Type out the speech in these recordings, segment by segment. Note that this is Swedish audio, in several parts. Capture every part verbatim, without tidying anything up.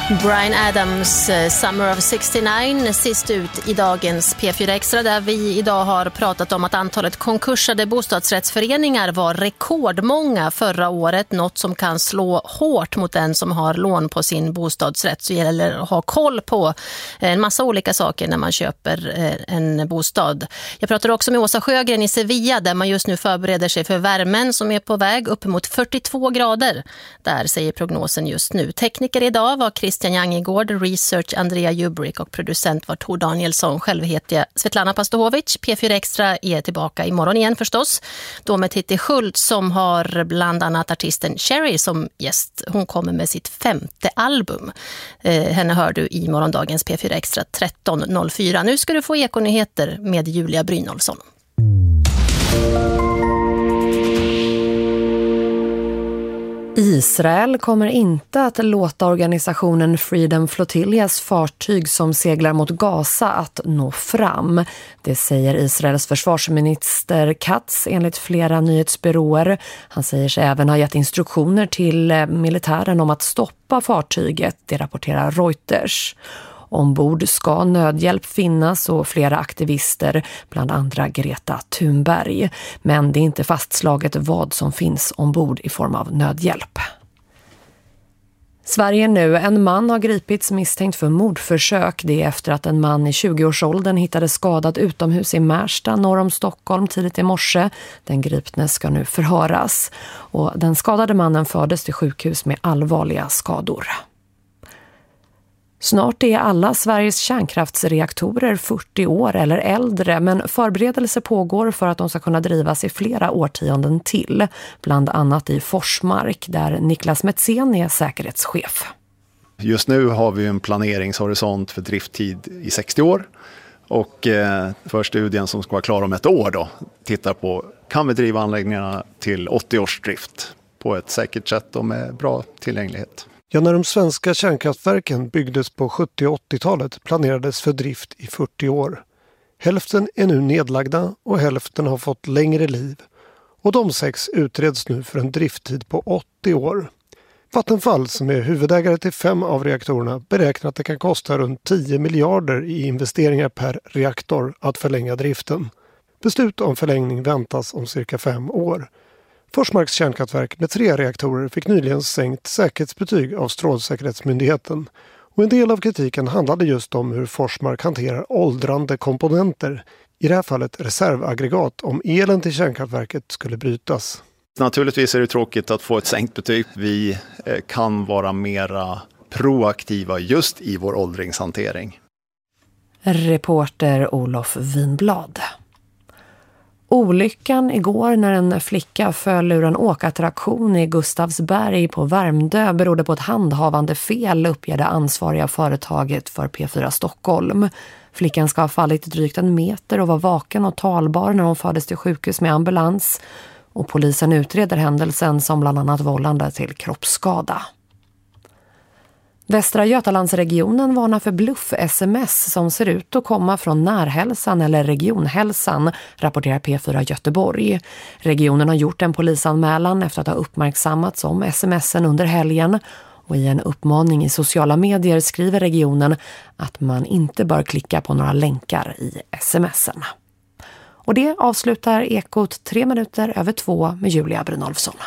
Bryan Adams, Summer of sextionio, sist ut i dagens P fyra Extra, där vi idag har pratat om att antalet konkursade bostadsrättsföreningar var rekordmånga förra året, något som kan slå hårt mot den som har lån på sin bostadsrätt. Så gäller det att ha koll på en massa olika saker när man köper en bostad. Jag pratar också med Åsa Sjögren i Sevilla, där man just nu förbereder sig för värmen som är på väg upp mot fyrtiotvå grader. Där säger prognosen just nu. Tekniker idag var Christian Jangegård, research Andrea Jubrick och producent var Tor Danielsson. Själv heter jag Svetlana Pastohovic. P fyra Extra är tillbaka imorgon igen förstås. Då med Titti Schultz som har bland annat artisten Cherry som gäst. Hon kommer med sitt femte album. Eh, henne hör du i morgondagens P fyra Extra tretton noll fyra. Nu ska du få ekonyheter med Julia Brynolfsson. Israel kommer inte att låta organisationen Freedom Flotillas fartyg som seglar mot Gaza att nå fram. Det säger Israels försvarsminister Katz enligt flera nyhetsbyråer. Han säger sig även ha gett instruktioner till militären om att stoppa fartyget, det rapporterar Reuters. Ombord ska nödhjälp finnas och flera aktivister, bland andra Greta Thunberg. Men det är inte fastslaget vad som finns ombord i form av nödhjälp. Sverige nu. En man har gripits misstänkt för mordförsök. Det är efter att en man i tjugoårsåldern hittades skadad utomhus i Märsta norr om Stockholm tidigt i morse. Den gripne ska nu förhöras. Och den skadade mannen fördes till sjukhus med allvarliga skador. Snart är alla Sveriges kärnkraftsreaktorer fyrtio år eller äldre, men förberedelse pågår för att de ska kunna drivas i flera årtionden till, bland annat i Forsmark där Niklas Metzen är säkerhetschef. Just nu har vi en planeringshorisont för drifttid i sextio år och eh, för studien som ska vara klar om ett år då tittar på kan vi driva anläggningarna till åttio års drift på ett säkert sätt och med bra tillgänglighet. Ja, när de svenska kärnkraftverken byggdes på sjuttio- och åttiotalet planerades för drift i fyrtio år. Hälften är nu nedlagda och hälften har fått längre liv. Och de sex utreds nu för en drifttid på åttio år. Vattenfall, som är huvudägare till fem av reaktorerna, beräknar att det kan kosta runt tio miljarder i investeringar per reaktor att förlänga driften. Beslut om förlängning väntas om cirka fem år. Forsmarks kärnkraftverk med tre reaktorer fick nyligen sänkt säkerhetsbetyg av Strålsäkerhetsmyndigheten. Och en del av kritiken handlade just om hur Forsmark hanterar åldrande komponenter. I det här fallet reservaggregat om elen till kärnkraftverket skulle brytas. Naturligtvis är det tråkigt att få ett sänkt betyg. Vi kan vara mera proaktiva just i vår åldringshantering. Reporter Olof Winblad. Olyckan igår när en flicka föll ur en åkattraktion i Gustavsberg på Värmdö berodde på ett handhavande fel, uppger det ansvariga företaget för P fyra Stockholm. Flickan ska ha fallit drygt en meter och var vaken och talbar när hon fördes till sjukhus med ambulans. Och polisen utreder händelsen som bland annat vållande till kroppsskada. Västra Götalandsregionen varnar för bluff-sms som ser ut att komma från Närhälsan eller Regionhälsan, rapporterar P fyra Göteborg. Regionen har gjort en polisanmälan efter att ha uppmärksammats om smsen under helgen. Och i en uppmaning i sociala medier skriver regionen att man inte bör klicka på några länkar i smsen. Och det avslutar Ekot tre minuter över två med Julia Brynolfsson.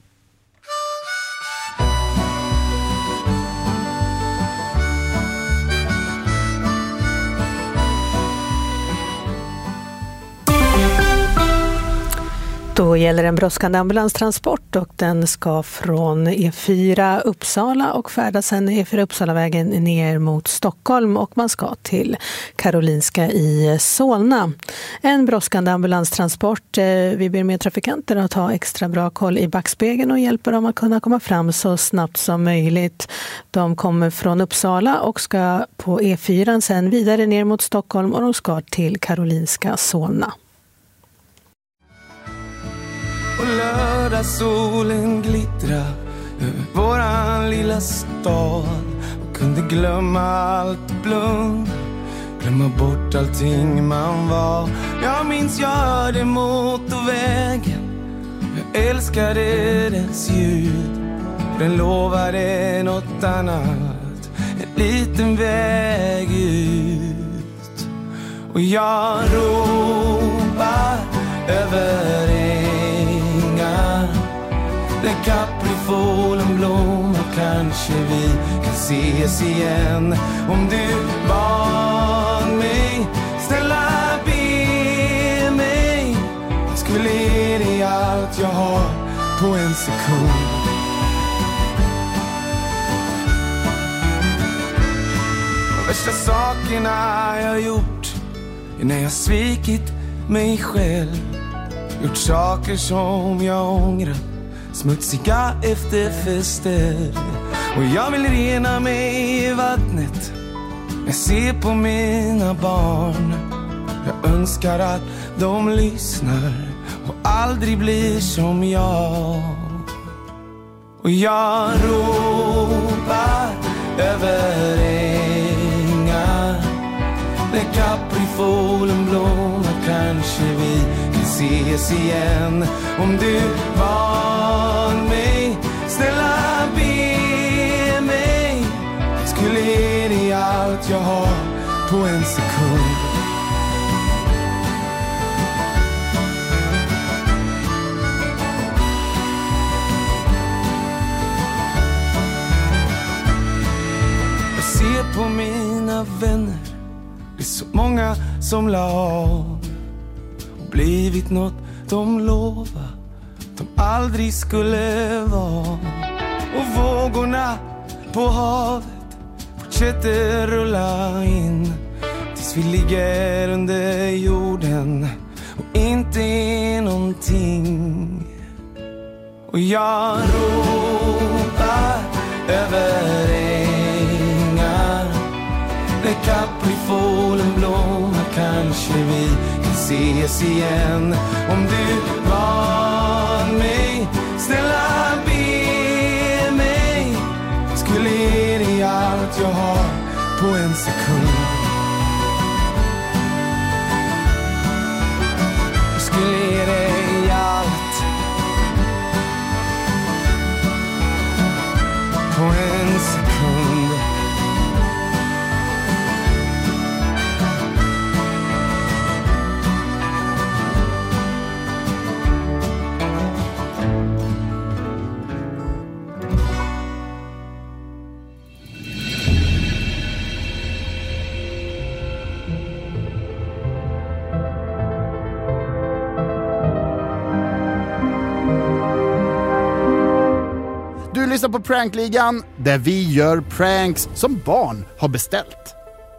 Då gäller en brådskande ambulanstransport och den ska från E fyra Uppsala och färdas sen E fyra Uppsalavägen ner mot Stockholm och man ska till Karolinska i Solna. En brådskande ambulanstransport. Vi ber med trafikanter att ha extra bra koll i backspegeln och hjälper dem att kunna komma fram så snabbt som möjligt. De kommer från Uppsala och ska på E fyra sen vidare ner mot Stockholm och de ska till Karolinska Solna. Och lördagssolen glittra över våran lilla stad och kunde glömma allt blund, glömma bort allting man var. Jag minns jag hörde motorvägen, jag älskade dess ljud, den lovade något annat liten väg ut. Och jag ropar över ängar där kaprifolen blommar. Kanske vi kan ses igen. Om du bad mig ställa be mig, skulle ge dig allt jag har på en sekund. De värsta sakerna jag gjort är när jag svikit mig själv. Gjort saker som jag ångrar, smutsiga efterfester. Och jag vill rena mig i vattnet. Jag ser på mina barn. Jag önskar att de lyssnar och aldrig blir som jag. Och jag ropar över ängar där kaprifolen blommar. Kanske vi kan ses igen. Om du bad mig snälla be mig, skulle ge dig allt jag har på en sekund. Jag ser på mina vänner, det är så många som la av och blivit något de lovade de aldrig skulle vara. Och vågorna på havet fortsätter rulla in tills vi ligger under jorden och inte är någonting. Och jag ropar över ängar där kaprifolen blommar. Kanske vi kan ses igen. Om du bad mig snälla be mig, skulle ge dig allt jag har på en sekund. Jag skulle ge dig allt på en sekund. Du lyssnar på Prankligan, där vi gör pranks som barn har beställt.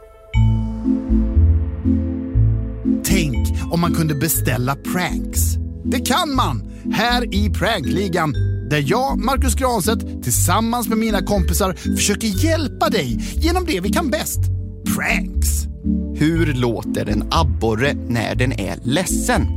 Tänk om man kunde beställa pranks. Det kan man här i Prankligan, där jag, Marcus Granstedt, tillsammans med mina kompisar försöker hjälpa dig genom det vi kan bäst. Pranks. Hur låter en abborre när den är ledsen?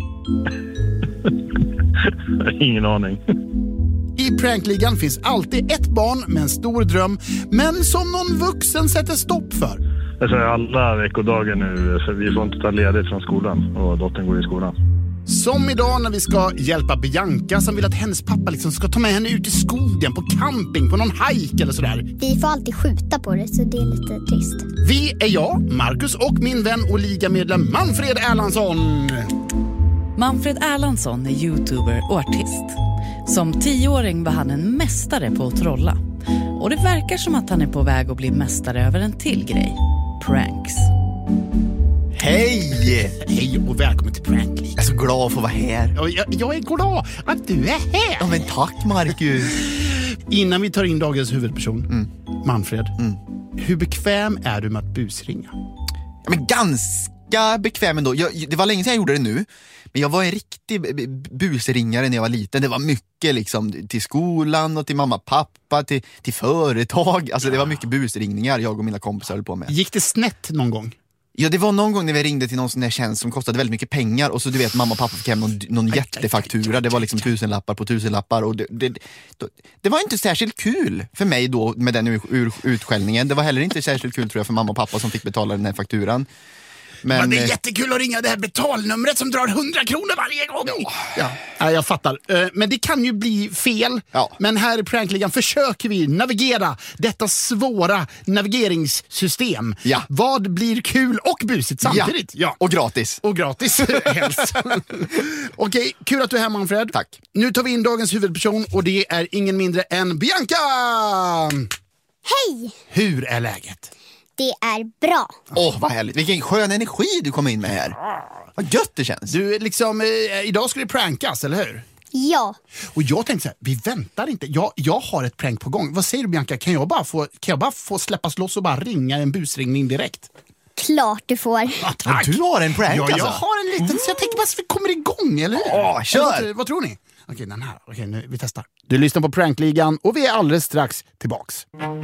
Ingen aning. I Prankligan finns alltid ett barn med en stor dröm, men som någon vuxen sätter stopp för. Jag säger alla veckodagar nu, så vi får inte ta ledigt från skolan och dottern går i skolan. Som idag när vi ska hjälpa Bianca som vill att hennes pappa liksom ska ta med henne ut i skogen, på camping, på någon hike eller sådär. Vi får alltid skjuta på det, så det är lite trist. Vi är jag, Marcus, och min vän och ligamedlem Manfred Erlandsson. Manfred Erlandsson är youtuber och artist. Som tioåring var han en mästare på att trolla. Och det verkar som att han är på väg att bli mästare över en till grej. Pranks. Hej! Hej och välkommen till Prankligan. Jag är så glad att få vara här. Jag, jag, jag är glad att du är här. Ja, men tack, Marcus. Innan vi tar in dagens huvudperson, mm. Manfred. Mm. Hur bekväm är du med att busringa? Ja, men ganska bekväm ändå. Jag, det var länge sedan jag gjorde det nu. Men jag var en riktig busringare när jag var liten. Det var mycket liksom till skolan och till mamma, pappa, till, till företag. Alltså det var mycket busringningar jag och mina kompisar höll på med. Gick det snett någon gång? Ja, det var någon gång när vi ringde till någon sån där tjänst som kostade väldigt mycket pengar. Och så du vet, mamma och pappa fick hem någon, någon jättefaktura. Det var liksom tusenlappar på tusenlappar. Och det, det, det, det var inte särskilt kul för mig då med den ur, ur, utskällningen. Det var heller inte särskilt kul tror jag för mamma och pappa som fick betala den här fakturan. Men, men det är jättekul att ringa det här betalnumret som drar hundra kronor varje gång. Ja, ja jag fattar. Men det kan ju bli fel. Ja. Men här i Prankligan försöker vi navigera detta svåra navigeringssystem. Ja. Vad blir kul och busigt samtidigt? Ja. Ja. Och gratis. Och gratis, helst. Okej, kul att du är här, Manfred. Tack. Nu tar vi in dagens huvudperson och det är ingen mindre än Bianca! Hej! Hur är läget? Det är bra. Åh, oh, vad härligt. Vilken skön energi du kom in med här. Vad gött det känns. Du, liksom, eh, idag ska det prankas, eller hur? Ja. Och jag tänkte så här, vi väntar inte. Jag, jag har ett prank på gång. Vad säger du, Bianca? Kan jag bara få, kan jag bara få släppas loss och bara ringa en busringning direkt? Klart du får. Ja, tack. Du har en prank, ja, alltså? jag har en liten, mm. så jag tänker bara så vi kommer igång, eller hur? Ja, kör! Vad, vad tror ni? Okej, den här. Okej, nu, vi testar. Du lyssnar på Prankligan och vi är alldeles strax tillbaks.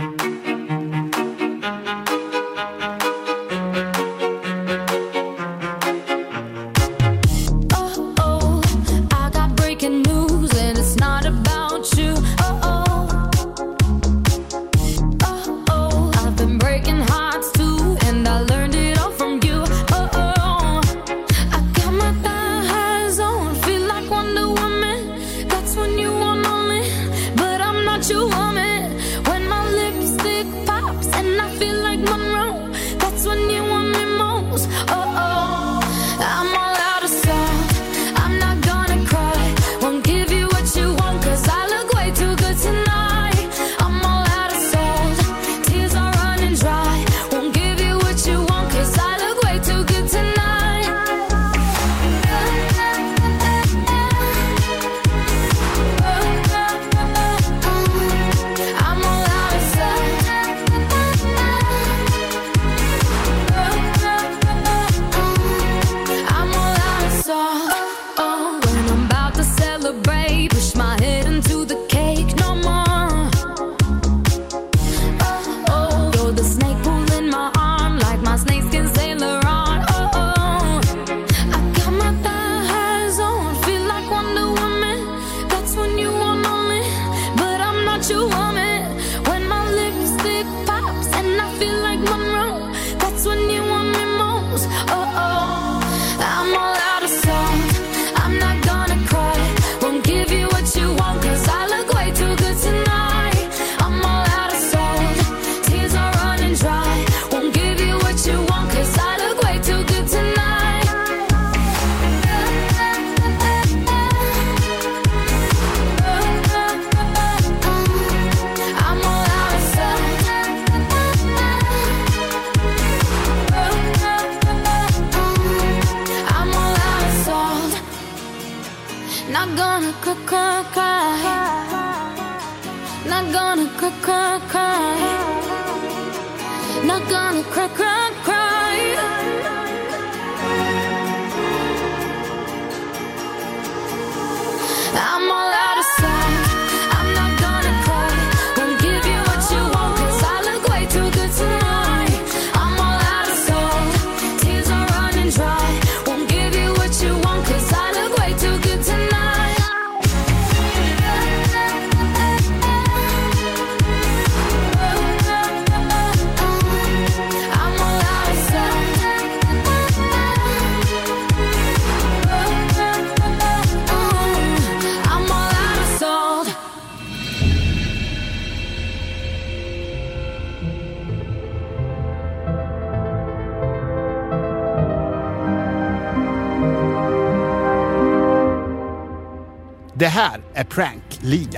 Det här är Prankligan.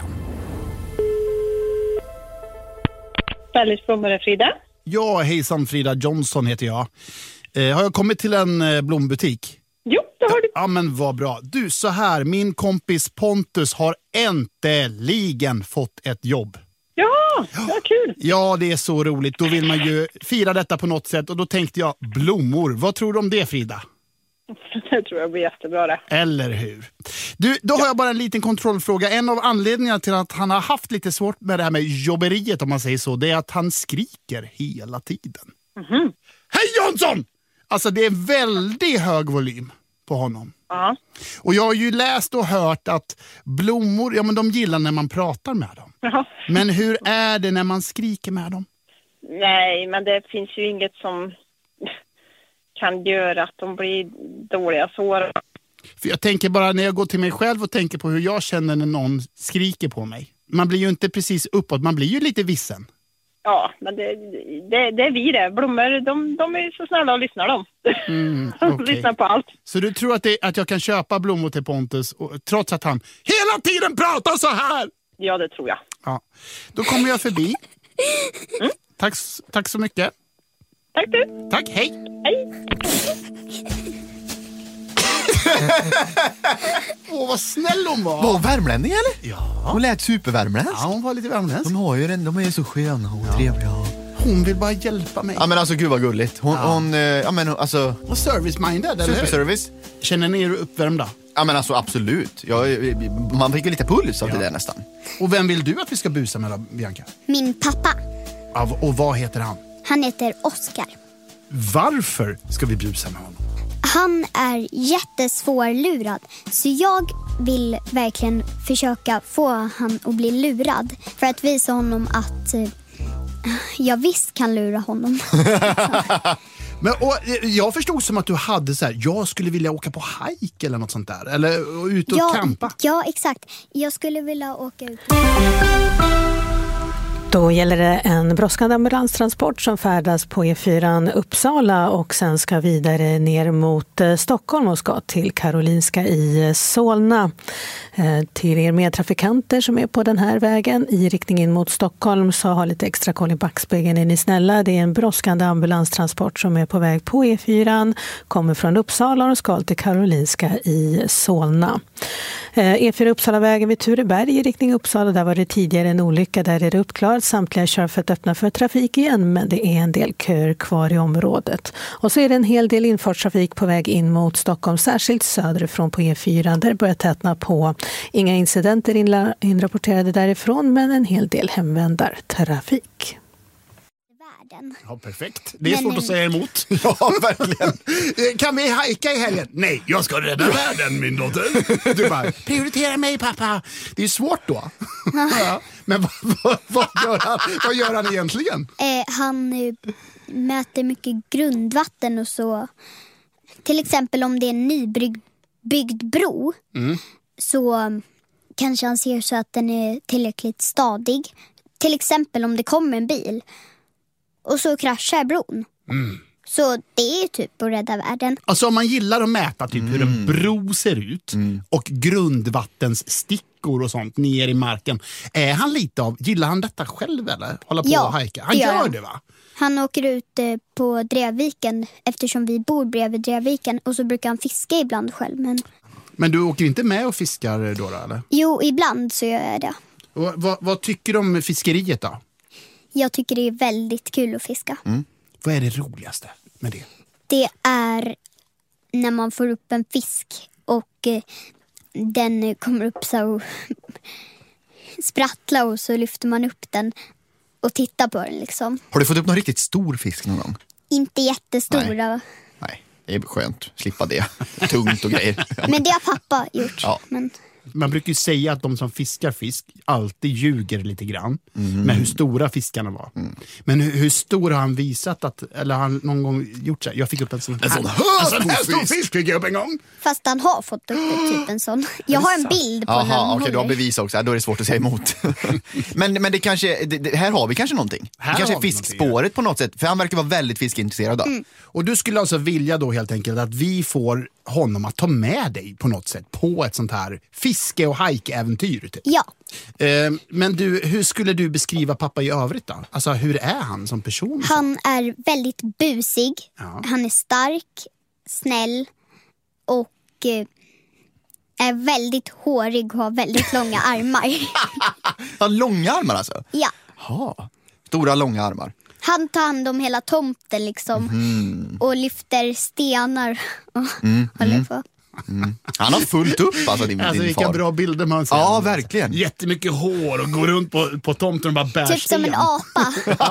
Väldigt blommor, Frida. Ja, hejsan, Frida Johnson heter jag. Eh, har jag kommit till en eh, blombutik? Jo, det har du. Ja, men vad bra. Du, så här, min kompis Pontus har äntligen fått ett jobb. Ja, vad kul. Ja, det är så roligt. Då vill man ju fira detta på något sätt. Och då tänkte jag, blommor. Vad tror du om det, Frida? Det tror jag blir jättebra det. Eller hur? Du, då har jag bara en liten kontrollfråga. En av anledningarna till att han har haft lite svårt med det här med jobberiet, om man säger så, det är att han skriker hela tiden. Mm-hmm. Hej Jonsson! Alltså det är väldigt hög volym på honom. Ja. Och jag har ju läst och hört att blommor, ja men de gillar när man pratar med dem. Ja. Men hur är det när man skriker med dem? Nej, men det finns ju inget som... kan göra att de blir dåliga sår. För jag tänker bara när jag går till mig själv och tänker på hur jag känner när någon skriker på mig. Man blir ju inte precis uppåt, man blir ju lite vissen. Ja, men det, det, det är vi det. Blommor, de, de är så snälla och lyssnar de. Mm, de okay. lyssnar på allt. Så du tror att, det, att jag kan köpa blommor till Pontus och, trots att han hela tiden pratar så här? Ja, det tror jag. Ja. Då kommer jag förbi. Mm. Tack, tack så mycket. Tack du. Tack, hej. Hej. Åh, oh, vad snäll hon var. Var hon värmlänning eller? Ja. Hon lät supervärmländsk. Ja, hon var lite värmländsk. De har ju den, de är så sköna och ja. trevliga. Hon vill bara hjälpa mig. Ja men alltså gud vad gulligt. Hon, ja. hon ja men alltså... Och service-minded, eller? Superservice. Känner ni er uppvärmda? Ja men alltså absolut. Jag, man fick ju lite puls av ja. det där nästan. Och vem vill du att vi ska busa med då, Bianca? Min pappa. Ja, och vad heter han? Han heter Oskar. Varför ska vi busa med honom? Han är jättesvårlurad. Så jag vill verkligen försöka få han att bli lurad. För att visa honom att uh, jag visst kan lura honom. Men, och, jag förstod som att du hade så här, jag skulle vilja åka på hike eller något sånt där. Eller ut och ja, campa. Ja, exakt. Jag skulle vilja åka ut. Då gäller det en brådskande ambulanstransport som färdas på E fyra Uppsala och sen ska vidare ner mot Stockholm och ska till Karolinska i Solna. Till er medtrafikanter som är på den här vägen i riktningen mot Stockholm så har lite extra koll i backspegeln, är ni snälla. Det är en brådskande ambulanstransport som är på väg på E fyra, kommer från Uppsala och ska till Karolinska i Solna. E fyra Uppsalavägen vid Tureberg i riktning Uppsala, där var det tidigare en olycka, där är det uppklarat. Samtliga körfält öppna för trafik igen, men det är en del köer kvar i området. Och så är det en hel del infartstrafik på väg in mot Stockholm, särskilt söderifrån på E fyra. Där börjar tätna på. Inga incidenter inrapporterade därifrån, men en hel del hemvändartrafik. Ja, perfekt. Det är men, svårt men... att säga emot. Ja, verkligen. Kan vi hajka i helgen? Nej, jag ska rädda världen, min dotter. Du bara, prioritera mig, pappa. Det är svårt då. Ja. Men vad, vad, vad, gör han, vad gör han egentligen? Eh, han eh, mäter mycket grundvatten och så. Till exempel om det är en nybyggd bro mm. så kanske han ser så att den är tillräckligt stadig. Till exempel om det kommer en bil och så kraschar bron. Mm. Så det är typ att rädda världen. Alltså om man gillar att mäta typ mm. hur en bro ser ut mm. och grundvattens stickor och sånt ner i marken. Är han lite av, gillar han detta själv eller? Hålla på ja, och hajka? Han gör, gör det va? Han åker ut eh, på Drevviken eftersom vi bor bredvid Drevviken och så brukar han fiska ibland själv. Men, men du åker inte med och fiskar då, då eller? Jo, ibland så gör jag det. Och, vad, vad tycker du om fiskeriet då? Jag tycker det är väldigt kul att fiska. Mm. Vad är det roligaste med det? Det är när man får upp en fisk och eh, den kommer upp så sprattla och så lyfter man upp den och tittar på den liksom. Har du fått upp någon riktigt stor fisk någon gång? Inte jättestora. Nej, Nej det är skönt. Slippa det. Tungt och grejer. Men det har pappa gjort. Ja. Men... Man brukar ju säga att de som fiskar fisk alltid ljuger lite grann mm. med hur stora fiskarna var. Mm. Men hur, hur stor har han visat att, eller har han någon gång gjort så här? Jag fick upp en sån en sån här, en här stor fisk fick jag upp en gång. Fast han har fått upp ett, typ en sån. Jag har en bild på den. Jaha, okej, okay, du har bevis också. Då är det svårt att säga emot. men, men det kanske, det, det, här har vi kanske någonting. Här det kanske är fiskspåret på något sätt. För han verkar vara väldigt fiskintresserad. Mm. Och du skulle alltså vilja då helt enkelt att vi får honom att ta med dig på något sätt på ett sånt här fiske- och hike-äventyr. Typ. Ja. Eh, men du, hur skulle du beskriva pappa i övrigt då? Alltså hur är han som person? Han är väldigt busig. Ja. Han är stark, snäll och eh, är väldigt hårig och har väldigt långa armar. Han har långa armar alltså? Ja. Ha. Stora långa armar. Han tar hand om hela tomten liksom mm. och lyfter stenar och mm. håller mm. på. Mm. Han har fullt upp alltså din, alltså, din vilka far. bra bilder man ser. Ja, verkligen. Jättemycket hår och går runt på, på tomten och bara bär typ sten. som en apa.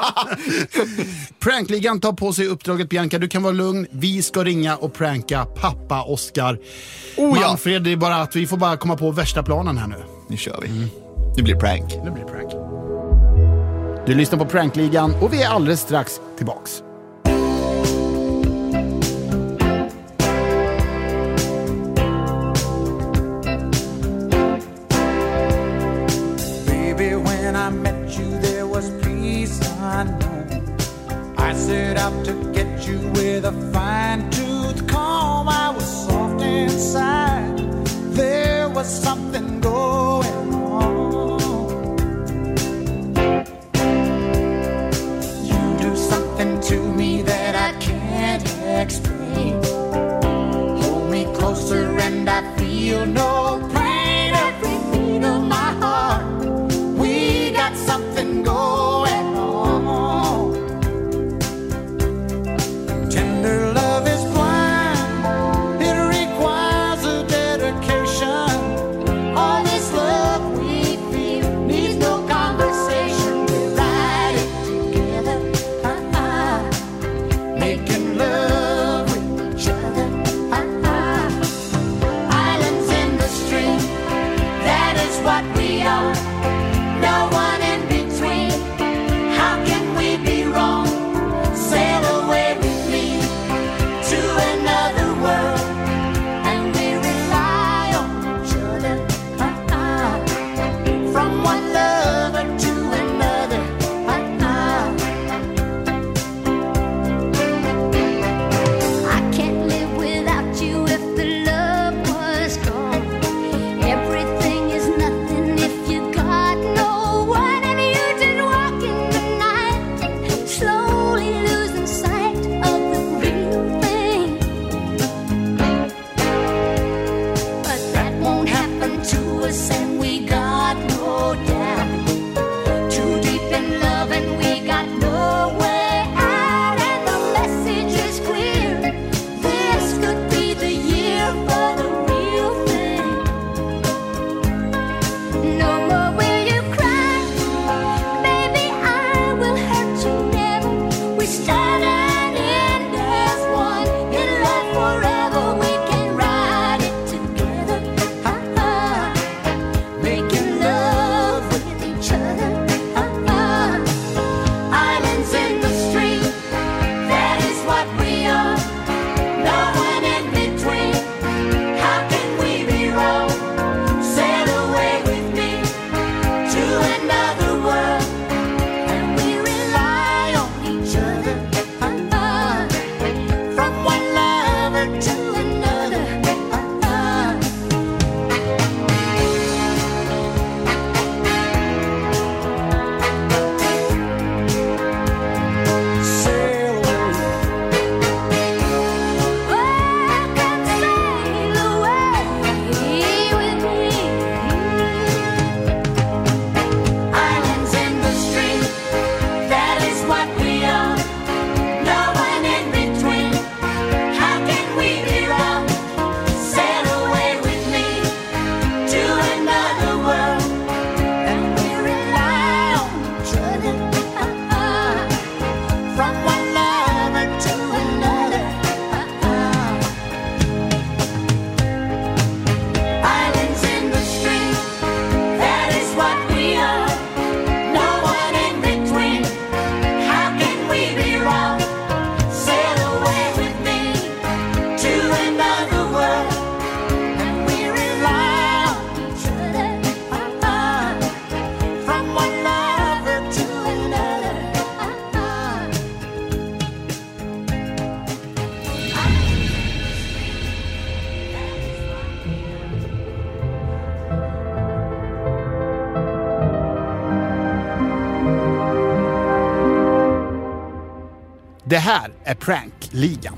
Prankligan tar på sig uppdraget, Bianca. Du kan vara lugn. Vi ska ringa och pranka pappa Oskar. Oh, ja. Manfred, det är bara att vi får bara komma på värsta planen här nu. Nu kör vi. Mm. Nu blir det prank. Nu blir det prank. Du lyssnar på Prankligan och vi är alldeles strax tillbaks. When I met you there was peace unknown. I set out to get you with a fine-tooth comb. I was soft inside. There was something going on. You do something to me that I can't explain. Hold me closer and I feel no pain. Every beat of my heart, we got something going on. Tender love is blind, it requires a dedication. All this love we feel needs no conversation. We ride it together, uh-uh. Making love with each other, uh-uh. Islands in the stream, that is what we are. No one in between. How can we be wrong? Sail away with me to another world, and we rely on each other, uh-uh. From one lover to another, uh-uh. I can't live without you if the love was gone. Everything is nothing if you got no one, and you just walk in the night, slowly losing sight of the real thing. But that won't happen to us, and we got no doubt. Too deep in love, and we got no way out, and the message is clear. This could be the year for the real thing. No more will you cry, baby, I will hurt you never. We start and end as one, in love forever. We can ride it together, uh-uh. Making love with each other, uh-uh. Islands in the stream, that is what we are. No one in between. How can we be wrong? Sail away with me to another world, and we rely on each other, uh-uh. From one lover to another, uh-uh. Sail away. Oh, come sail away with me. Islands in the stream, that is what we are. No one in between. How can we be wrong? Sail away with me to another world, and we rely on each other, uh-uh. From one lover to another, uh-uh. Islands in the stream, that is what we are. No one in between. How can we be wrong? Sail away with me to another world, and we rely on each other, uh-uh. From one lover to another, uh-uh. Det här är Prankligan.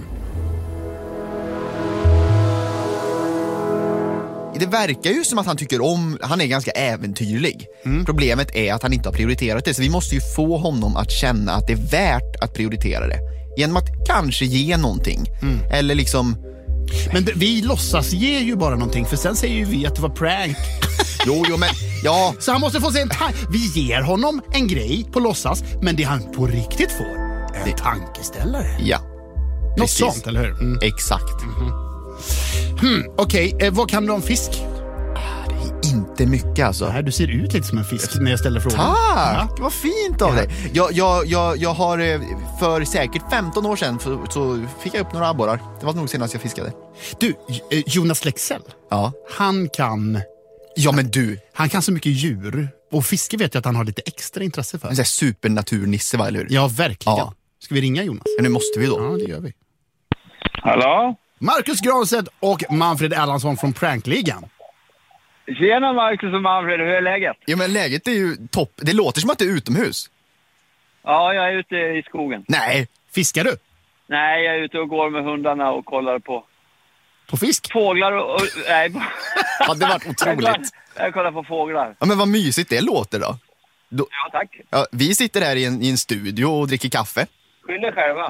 Det verkar ju som att han tycker om, han är ganska äventyrlig. Problemet är att han inte har prioriterat det, så vi måste ju få honom att känna att det är värt att prioritera det. Genom att kanske ge någonting. Eller liksom... Men d- vi låtsas ge ju bara någonting, för sen säger ju vi att det var prank. Jo, jo, men ja. Så han måste få se en ta- vi ger honom en grej på låtsas, men det han på riktigt får är en Det- tankeställare. Ja. Något Precis. sånt, eller hur? Mm. Exakt. Hmm, Okej, eh, vad kan du om fisk? Inte mycket alltså. Nej, du ser ut lite som en fisk när jag ställer frågan. Tack, Ja. vad fint av dig. Jag, jag, jag, jag har eh, för säkert femton år sedan så, så fick jag upp några abborrar. Det var nog senast jag fiskade. Du, eh, Jonas Lexell. Ja. Han kan... Ja, men du. Han kan så mycket djur. Och fiske vet jag att han har lite extra intresse för. En sån här supernaturnisse, va, eller hur? Ja, verkligen. Ja. Ska vi ringa Jonas? Ja, nu måste vi då. Ja, det gör vi. Hallå? Marcus Granstedt och Manfred Erlandsson från Prankligan. Tjena Marcus och Manfred, hur är läget? Ja, men läget är ju topp. Det låter som att det är utomhus. Ja, jag är ute i skogen. Nej, fiskar du? Nej, jag är ute och går med hundarna och kollar på... På fisk? Fåglar och... och nej. Ja, det var otroligt. Jag kollar, jag kollar på fåglar. Ja, men vad mysigt det låter då. då ja, tack. Ja, vi sitter här i en, i en studio och dricker kaffe. Skyll dig själva.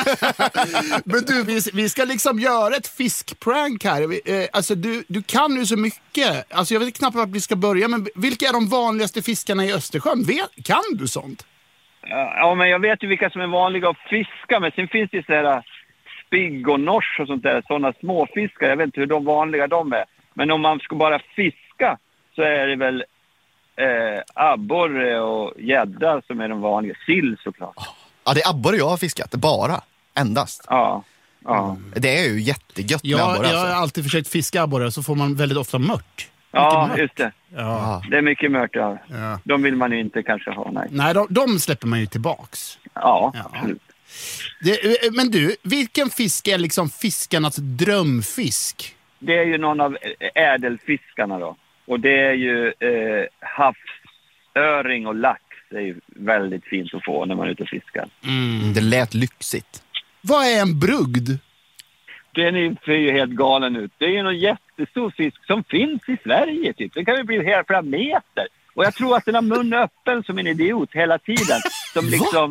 Men du, vi, vi ska liksom göra ett fiskprank här. Vi, eh, alltså, du, du kan ju så mycket. Alltså, jag vet knappt vart vi ska börja, men vilka är de vanligaste fiskarna i Östersjön? Vet, kan du sånt? Ja, men jag vet ju vilka som är vanliga att fiska, men sen finns det ju sådär spigg och nors och sånt där, sådana småfiskar. Jag vet inte hur de vanliga de är. Men om man ska bara fiska så är det väl eh, abborre och gädda som är de vanliga. Sill såklart. Ja, det är abborre jag har fiskat, bara. Endast. Ja. Ja. Mm. Det är ju jättegött med ja, abborre. Jag har alltså. alltid försökt fiska abborre, så får man väldigt ofta mört. Ja, mört. just det. Ja. Det är mycket mört, ja. Ja. De vill man ju inte kanske ha, nej. Nej, de, de släpper man ju tillbaks. Ja, ja. absolut. Det, men du, vilken fisk är liksom fiskarnas drömfisk? Det är ju någon av ädelfiskarna då. Och det är ju eh, havsöring och lax. Det är ju väldigt fint att få när man är ute och fiskar. Mm, det lät lyxigt. Vad är en brugd? Den är ju helt galen ut. Det är ju en jättestor fisk som finns i Sverige typ. Den kan ju bli här flera meter. Och jag tror att den har munnen öppen som en idiot hela tiden. Som liksom...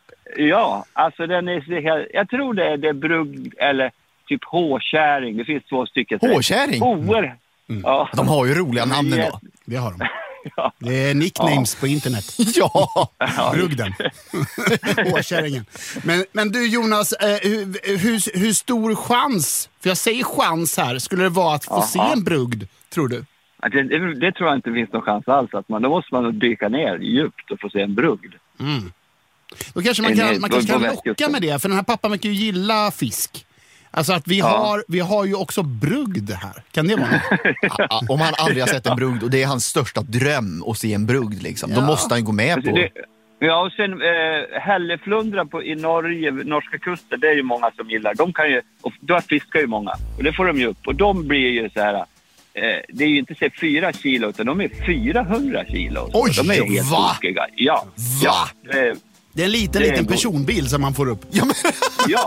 Ja, alltså den är så här, jag tror det är det brugd eller typ hårkäring. Det finns två stycken. Hårkäring? Hår. Mm. Ja. De har ju roliga namn ändå. Det har de. Ja. Det är nicknames ja. på internet. Ja. Brugden. Hårkäringen. Men, men du Jonas, eh, hur, hur, hur stor chans, för jag säger chans här, skulle det vara att få Aha. se en brugd, tror du? Det, det, det tror jag inte finns någon chans alls. Att man, då måste man dyka ner djupt och få se en brugd. Mm. Då kanske man kan, man kanske kan locka med det, för den här pappan verkar ju gilla fisk. Alltså att vi, ja. har, vi har ju också brugd här. Kan det vara ja, om han aldrig har sett en brugd och det är hans största dröm att se en brugd liksom, ja. Då måste han gå med på. Det, ja, och sen eh, hälleflundra på, i Norge, norska kusten, det är ju många som gillar. De kan ju, och då fiskar ju många. Och det får de ju upp. Och de blir ju så här... Eh, det är ju inte så fyra kilo, utan de är fyrahundra kilo. Oj, de är helt va? tokiga. Ja, va? Ja, det, det är en liten, det liten är personbil som man får upp. Ja, men... ja.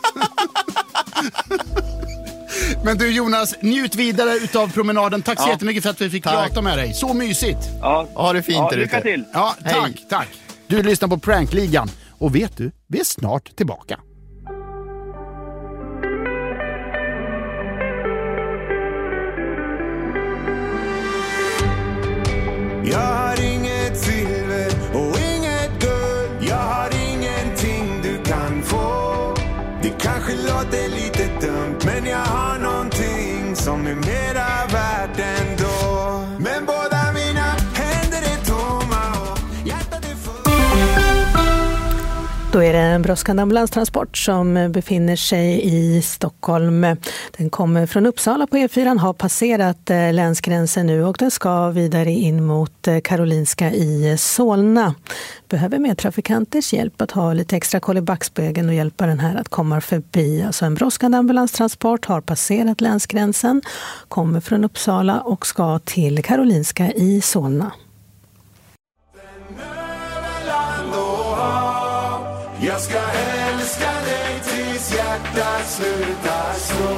Men du Jonas, njut vidare utav promenaden. Tack så ja. jättemycket för att vi fick tack. prata med dig. Så mysigt. Ja, ha det fint. Ja, lycka till. Ja, tack, Hej. tack. Du lyssnar på Prankligan. Och vet du, vi är snart tillbaka. Jag har inget silver och inget guld. Jag har ingenting du kan få. Det kanske låter lite dumt, men jag har någonting som är mera värt ändå. Men båda mina händer är tomma och hjärtat är fullt. Då är det en brådskande ambulanstransport som befinner sig i Stockholm. Den kommer från Uppsala på E fyra, har passerat länsgränsen nu och den ska vidare in mot Karolinska i Solna. Behöver medtrafikanters hjälp att ha lite extra koll i backspegeln och hjälpa den här att komma förbi. Alltså en brådskande ambulanstransport har passerat länsgränsen, kommer från Uppsala och ska till Karolinska i Solna. Jag ska älska dig tills hjärtat slutar slå.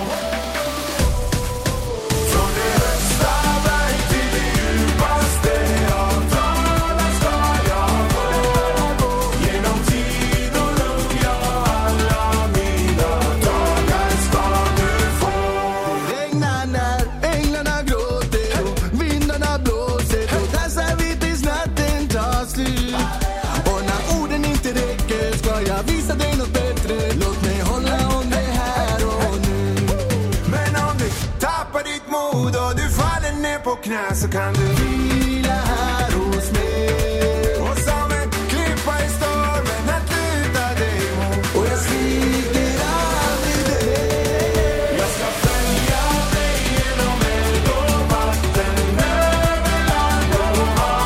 Från det högsta berg till det djupaste av dalar ska jag gå. Genom tid och rum, ja, alla mina dagar ska du få. Det regnar när änglarna gråter och vindarna blåser. Då dansar vi tills natten tar slut. Och när orden inte räcker ska jag visa dig något bättre. Låt mig hålla om det här och nu. Men om du tappar ditt mod och du faller ner på knä, så kan du vila här hos mig. Och som en klippa i stormen att luta dig mot. Och jag sviker aldrig dig. Jag ska följa dig genom eld och vatten, över land och hav.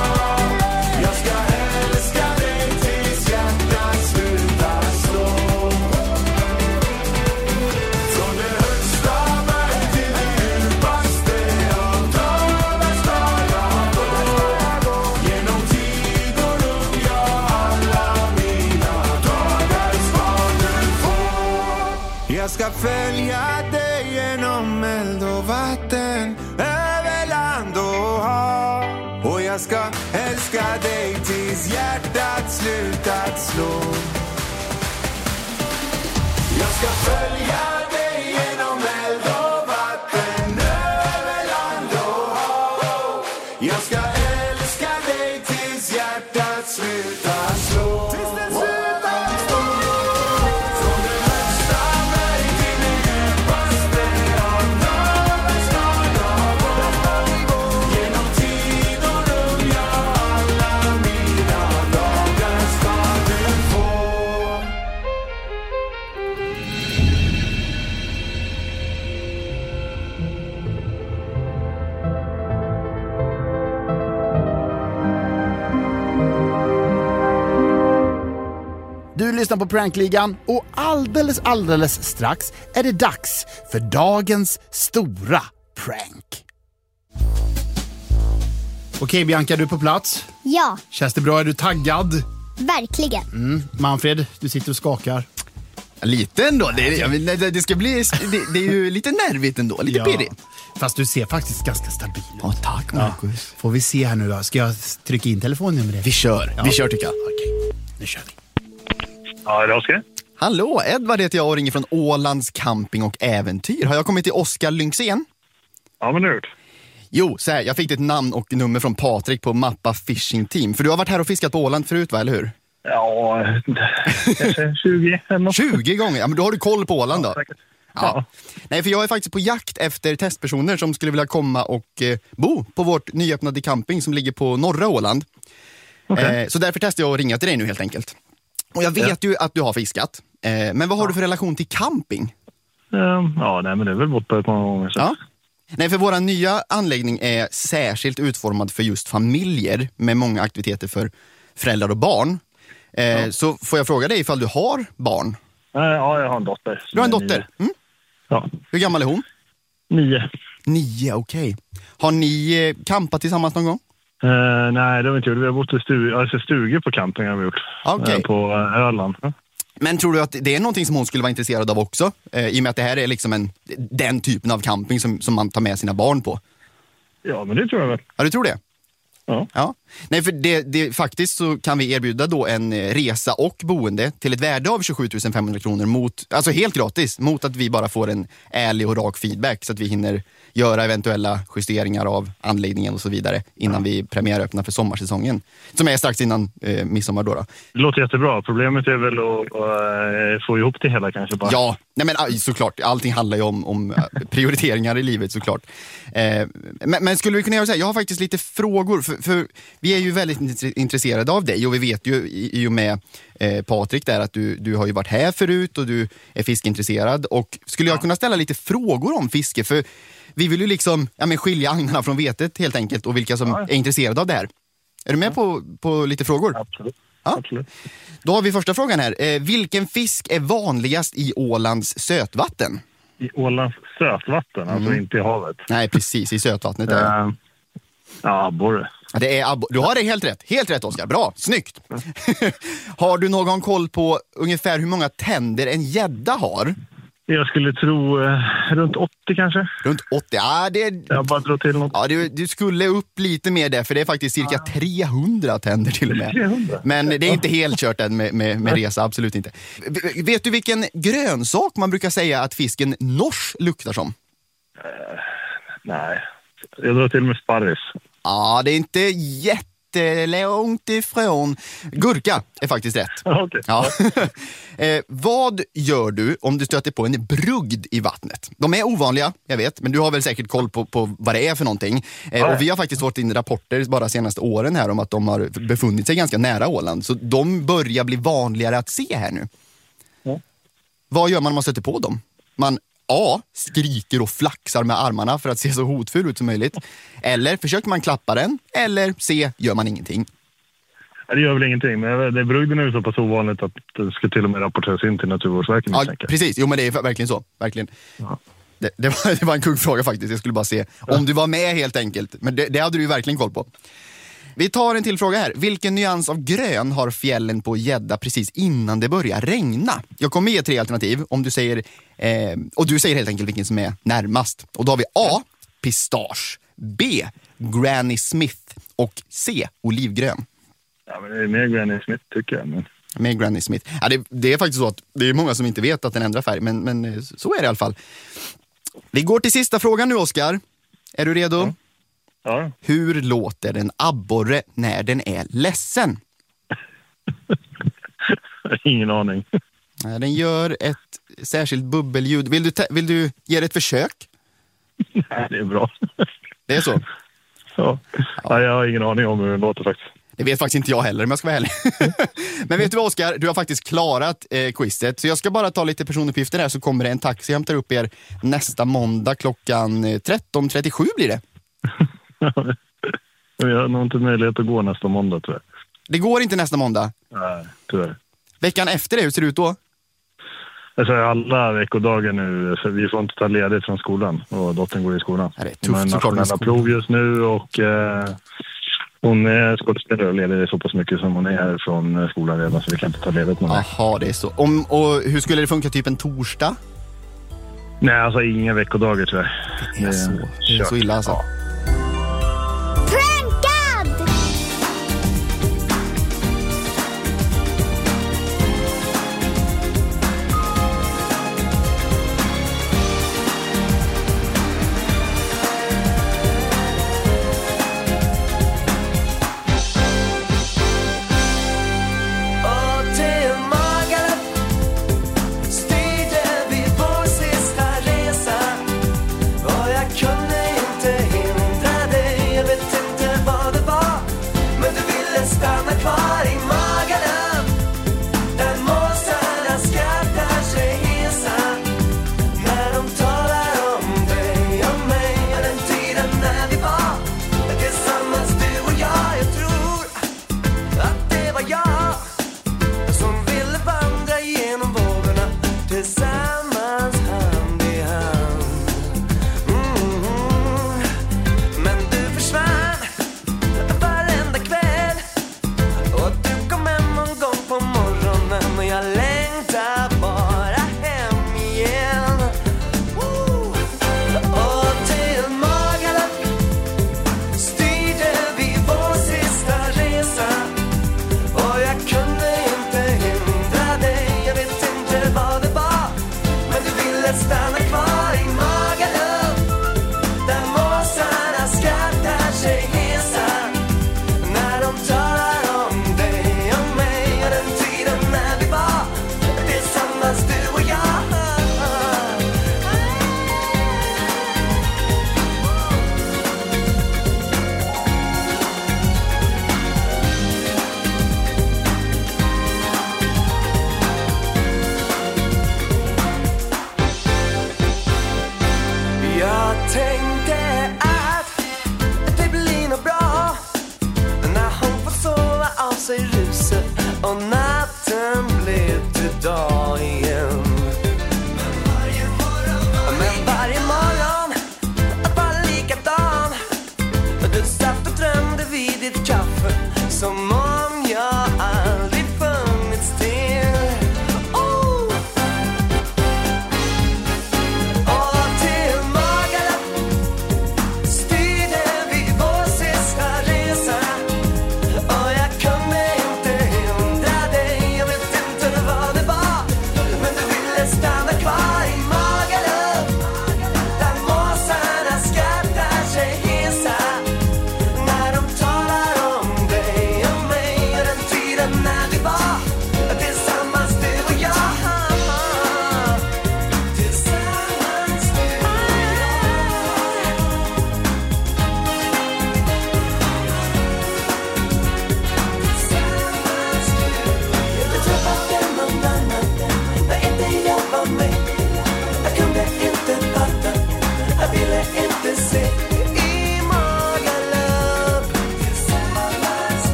ska följa dig genom eld och vatten, över land och hav. Och jag ska älska dig tills hjärtat slutat slå. Jag ska följa dig genom eld och vatten, över land och hav. Jag ska älska dig tills hjärtat slutar slå. Tills det slutar slå. Från det högsta berg till det djupaste av världens nivå. Genom tid och rum, ja, alla mina dagar ska du få. Du lyssnar på Prankligan och alldeles, alldeles strax är det dags för dagens stora prank. Okej Bianca, du är på plats. Ja, Känns det bra? Är du taggad? verkligen. Mm. Manfred, du sitter och skakar. Lite ändå, det, jag menar, det, det ska bli, det, det är ju lite nervigt ändå, lite Ja. pirrigt. Fast du ser faktiskt ganska stabil ut. Ja, tack Marcus. Får vi se här nu då. Ska jag trycka in telefonnumret? Vi kör, Ja. vi kör tycker jag. Okej, nu kör vi. Ja, det är Oskar. Hallå, Edvard heter jag och ringer från Ålands camping och äventyr. Har jag kommit till Oskar Lynxén? Ja, men det har gjort. Jo, så här, jag fick ett namn och nummer från Patrik på Mappa Fishing Team. För du har varit här och fiskat på Åland förut, va, eller hur? Ja, kanske tjugo eller något. tjugo gånger? Ja, men då har du koll på Åland då? Säkert. Ja. Nej, för jag är faktiskt på jakt efter testpersoner som skulle vilja komma och eh, bo på vårt nyöppnade camping som ligger på norra Åland. Okej. Eh, så därför testar jag att ringa till dig nu helt enkelt. Och jag vet ju att du har fiskat. Eh, men vad har du för relation till camping? Ehm, Ja, nej, men det är väl bott på ett många gånger. Så. Ja. Nej, för vår nya anläggning är särskilt utformad för just familjer med många aktiviteter för föräldrar och barn. Eh, Så får jag fråga dig ifall du har barn? Eh, Ja, jag har en dotter. Du har en som är dotter? nio. Mm. Ja, Hur gammal är hon? nio. Nio, okej. Har ni eh, campat tillsammans någon gång? Eh, nej, det har vi inte gjort. Vi har bott i stug- alltså stugor på camping har vi gjort. Okej. Eh, på eh, Öland. Ja. Men tror du att det är någonting som hon skulle vara intresserad av också? Eh, I och med att det här är liksom en, den typen av camping som, som man tar med sina barn på. Ja, men det tror jag väl. Ja, du tror det? Ja. Ja. Nej, för det, det, faktiskt så kan vi erbjuda då en eh, resa och boende till ett värde av tjugosju tusen femhundra kronor mot, alltså helt gratis, mot att vi bara får en ärlig och rak feedback så att vi hinner göra eventuella justeringar av anläggningen och så vidare innan vi premiäröppnar för sommarsäsongen. Som är strax innan eh, midsommar då, då. Det låter jättebra. Problemet är väl att, att eh, få ihop det hela kanske bara. Ja, nej men aj, såklart. Allting handlar ju om, om prioriteringar i livet såklart. Eh, men, men skulle vi kunna göra så här, jag har faktiskt lite frågor. För, för vi är ju väldigt intresserade av dig och vi vet ju i, i och med eh, Patrik där att du, du har ju varit här förut och du är fiskeintresserad. Och skulle jag kunna ställa lite frågor om fiske? För vi vill ju liksom ja, men skilja agnarna från vetet helt enkelt och vilka som Ja. är intresserade av det här. Är du med på, på lite frågor? Absolut. Ja. Absolut. Då har vi första frågan här. Eh, vilken fisk är vanligast i Ålands sötvatten? I Ålands sötvatten, alltså Mm. inte i havet. Nej, precis. I sötvattnet. Där. Eh, ja, abborre. Ja, det är abbo- du har det helt rätt. Helt rätt, Oskar. Bra. Snyggt. Har du någon koll på ungefär hur många tänder en gädda har? Jag skulle tro eh, runt åttio kanske. Runt åttio. Ja, det... Jag bara drar till något. Ja, du, du skulle upp lite mer där, för det är faktiskt cirka trehundra tänder till och med. trehundra? Men det är inte helt kört än med, med, med resa, absolut inte. V- vet du vilken grönsak man brukar säga att fisken nors luktar som? Nej, jag drar till med sparris. Ja, det är inte jättelångt ifrån. Gurka är faktiskt rätt. Okej. Ja. eh, vad gör du om du stöter på en brugd i vattnet? De är ovanliga, jag vet, men du har väl säkert koll på, på vad det är för någonting. Eh, och vi har faktiskt fått in rapporter bara senaste åren här om att de har befunnit sig ganska nära Åland. Så de börjar bli vanligare att se här nu. Ja. Vad gör man om man stöter på dem? Man A. Skriker och flaxar med armarna för att se så hotfull ut som möjligt. Eller försöker man klappa den. Eller C. Gör man ingenting. Ja, det gör väl ingenting, men det brugden är ju så pass ovanligt att det ska till och med rapporteras in till Naturvårdsverket. Ja, precis. Jo, men det är verkligen så. Verkligen. Ja. Det, det, var, det var en kung fråga faktiskt. Jag skulle bara se om du var med helt enkelt. Men det, det hade du ju verkligen koll på. Vi tar en till fråga här. Vilken nyans av grön har fjällen på Gädda precis innan det börjar regna? Jag kommer ge tre alternativ om du säger, eh, och du säger helt enkelt vilken som är närmast. Och då har vi A, pistage, B, Granny Smith och C, olivgrön. Ja, men det är mer Granny Smith tycker jag. Men... Med Granny Smith. Ja, det, det är faktiskt så att det är många som inte vet att den ändrar färg, men, men så är det i alla fall. Vi går till sista frågan nu, Oskar. Är du redo? Ja. Ja. Hur låter en abborre när den är ledsen? Ingen aning. Ja, den gör ett särskilt bubbelljud. Vill du, vill du ge det ett försök? Nej, det är bra. Det är så? Ja. Ja, jag har ingen aning om hur det låter faktiskt. Det vet faktiskt inte jag heller, om jag ska vara ärlig. Men vet du vad, Oskar? Du har faktiskt klarat eh, quizet. Så jag ska bara ta lite personuppgifter här, så kommer det en taxi hämtar upp er nästa måndag klockan tretton trettiosju blir det. Jag har nog inte möjlighet att gå nästa måndag, tror jag. Det går inte nästa måndag? Nej, tyvärr. Veckan efter det, hur ser det ut då? Alltså alla veckodagar nu, så vi får inte ta ledigt från skolan. Och dottern går i skolan. Ja, det är tufft, men nationella prov just nu och... Eh, hon är skådespelare och leder så pass mycket som hon är här från skolan redan, så vi kan inte ta ledigt med det. Jaha, det är så. Om, och hur skulle det funka typ en torsdag? Nej, alltså inga veckodagar tror jag. Det är, så, det är så illa alltså. Ja.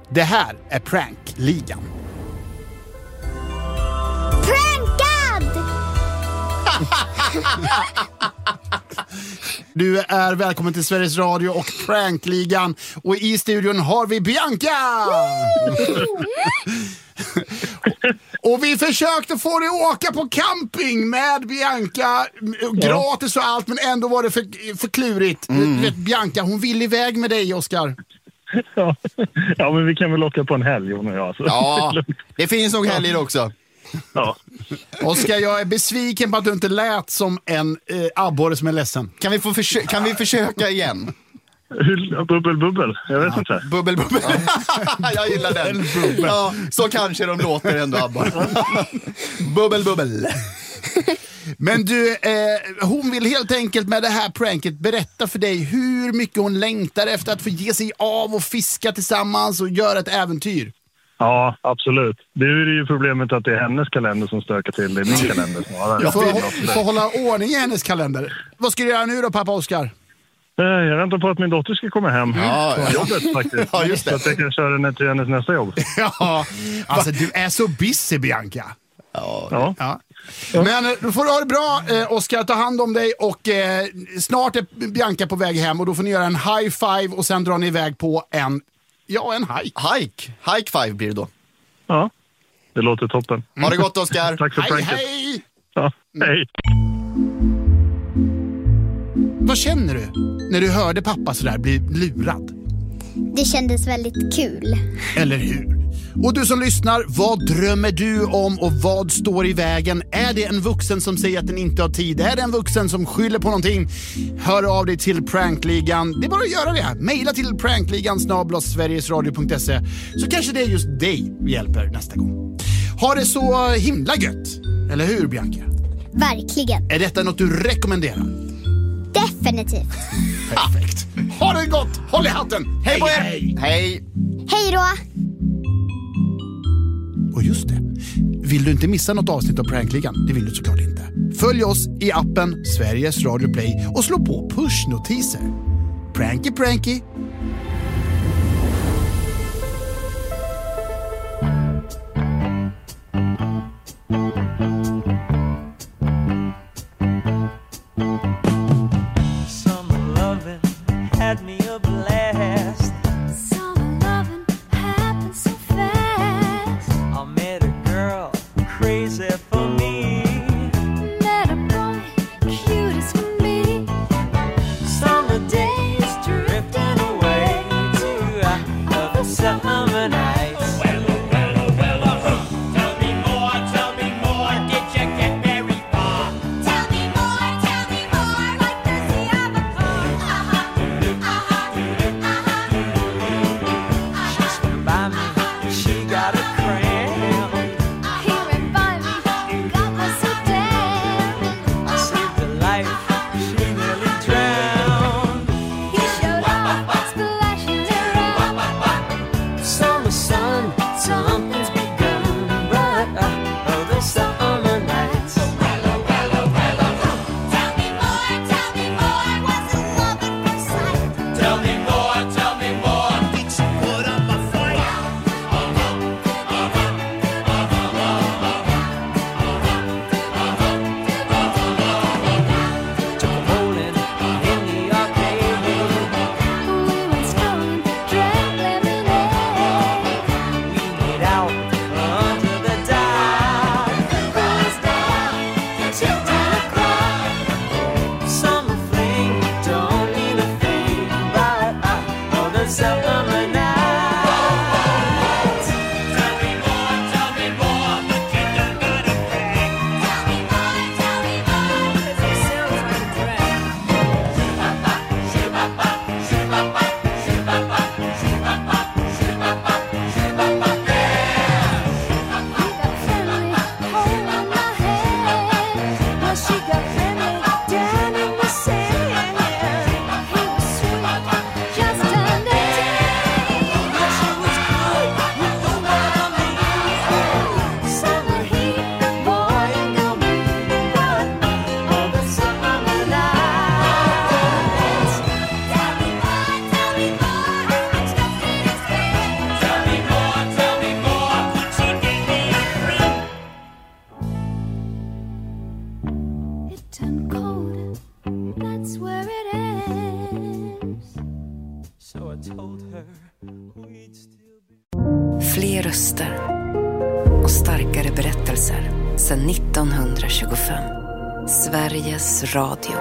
Det här är Prankligan. Prankad! Du är välkommen till Sveriges Radio och Prankligan. Och i studion har vi Bianca! Och vi försökte få dig att åka på camping med Bianca. Gratis och allt, men ändå var det för, för klurigt. Mm. Vet, Bianca, hon vill iväg med dig, Oskar. Ja. ja, men vi kan väl åka på en helg hon och jag. Så. Ja, det finns nog helger också. Ja. Oskar, jag är besviken på att du inte lät som en eh, abborre som är ledsen. Kan vi, få försö- kan vi försöka igen? Bubbel, bubbel. Jag vet ja. inte. Bubbel, bubbel. Ja. Jag gillar den. Ja, så kanske de låter ändå, abborre. Bubbel, bubbel. Men du, eh, hon vill helt enkelt med det här pranket berätta för dig hur mycket hon längtar efter att få ge sig av och fiska tillsammans och göra ett äventyr. Ja, absolut. Det är ju problemet att det är hennes kalender som stökar till. Det är min kalender snarare. Jag får, får hålla ordning i hennes kalender. Vad ska du göra nu då, pappa Oskar? Jag väntar på att min dotter ska komma hem ja, från ja. jobbet faktiskt. Ja, just det. Så att jag kan köra henne till hennes nästa jobb. Ja, alltså du är så busy, Bianca. Ja. Ja. Ja. Men då får du ha det bra, eh, Oskar, ta hand om dig och eh, snart är Bianca på väg hem och då får ni göra en high five och sen drar ni iväg på en, ja, en hike. Hike, hike five blir det då. Ja, det låter toppen. Mm. Ha det gott, Oskar. Tack för hej, pranket. hej! Ja, hej. Vad känner du när du hörde pappa sådär bli lurad? Det kändes väldigt kul. Eller hur? Och du som lyssnar, vad drömmer du om och vad står i vägen? Är det en vuxen som säger att den inte har tid? Är det en vuxen som skyller på någonting? Hör av dig till Prankligan. Det är bara att göra det. Maila till prankligan snabel-a sverigesradio punkt se så kanske det är just dig vi hjälper nästa gång. Ha det så himla gött. Eller hur, Bianca? Verkligen. Är detta något du rekommenderar? Definitivt. Perfekt. Ha det gott. Håll i hatten. Hej på er. Hej. Hej. Hej då. Och just det, vill du inte missa något avsnitt av Prankligan? Det vill du såklart inte. Följ oss i appen Sveriges Radio Play och slå på pushnotiser. Pranky, pranky. Summer loving had me a blast. Summer loving happened so fast. I met a girl crazy for me. Met a boy cute as can be. Summer days drifting away to other summer nights. Well, well, well, uh, tell me more, tell me more. Did you get very far? Tell me more, tell me more. Like does he have a car? Uh-huh, uh-huh, uh-huh. She swam by me, she got a cramp. He ran by me, got me so damn. I saved her life, she nearly drowned. He showed up, splashing around. Summer sun Fler röster och starkare berättelser sedan nittonhundratjugofem. Sveriges Radio.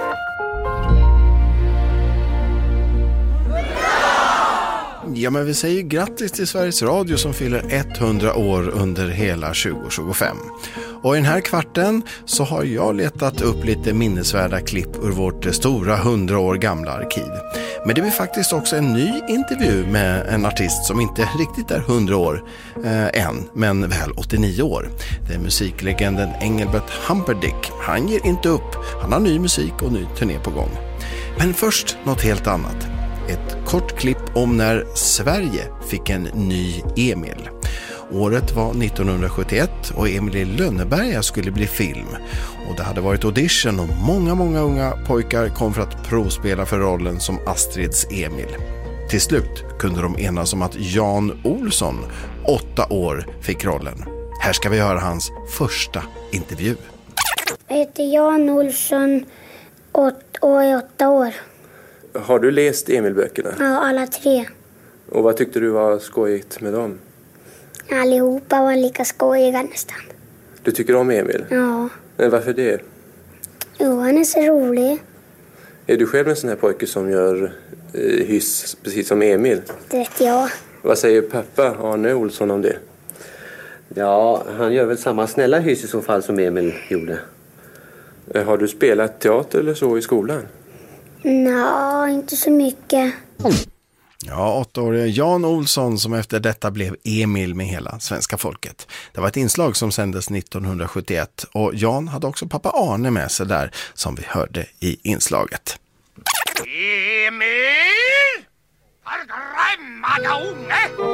Ja, men vi säger grattis till Sveriges Radio som fyller hundra år under hela tjugo tjugofem. Och i den här kvarten så har jag letat upp lite minnesvärda klipp ur vårt stora hundra år gamla arkiv. Men det blir faktiskt också en ny intervju med en artist som inte riktigt är hundra år eh, än, men väl åttionio år. Det är musiklegenden Engelbert Humperdinck. Han ger inte upp. Han har ny musik och ny turné på gång. Men först något helt annat. Ett kort klipp om när Sverige fick en ny Emil. Året var nittonhundrasjuttioett och Emil i Lönneberga skulle bli film. Och det hade varit audition och många, många unga pojkar kom för att provspela för rollen som Astrids Emil. Till slut kunde de enas om att Jan Olsson, åtta år, fick rollen. Här ska vi höra hans första intervju. Jag heter Jan Olsson och är åtta år. Har du läst Emil-böckerna? Ja, alla tre. Och vad tyckte du var skojigt med dem? Allihopa var lika skojiga nästan. Du tycker om Emil? Ja. Men varför det? Jo, han är så rolig. Är du själv en sån här pojke som gör eh, hyss precis som Emil? Det vet jag. Vad säger pappa Arne Olsson om det? Ja, han gör väl samma snälla hyss i så fall som Emil gjorde. Eh, har du spelat teater eller så i skolan? Nej, inte så mycket. Ja, åttaåriga Jan Olsson som efter detta blev Emil med hela svenska folket. Det var ett inslag som sändes nittonhundrasjuttioett och Jan hade också pappa Arne med sig där som vi hörde i inslaget. Emil! Förgrämmade unge!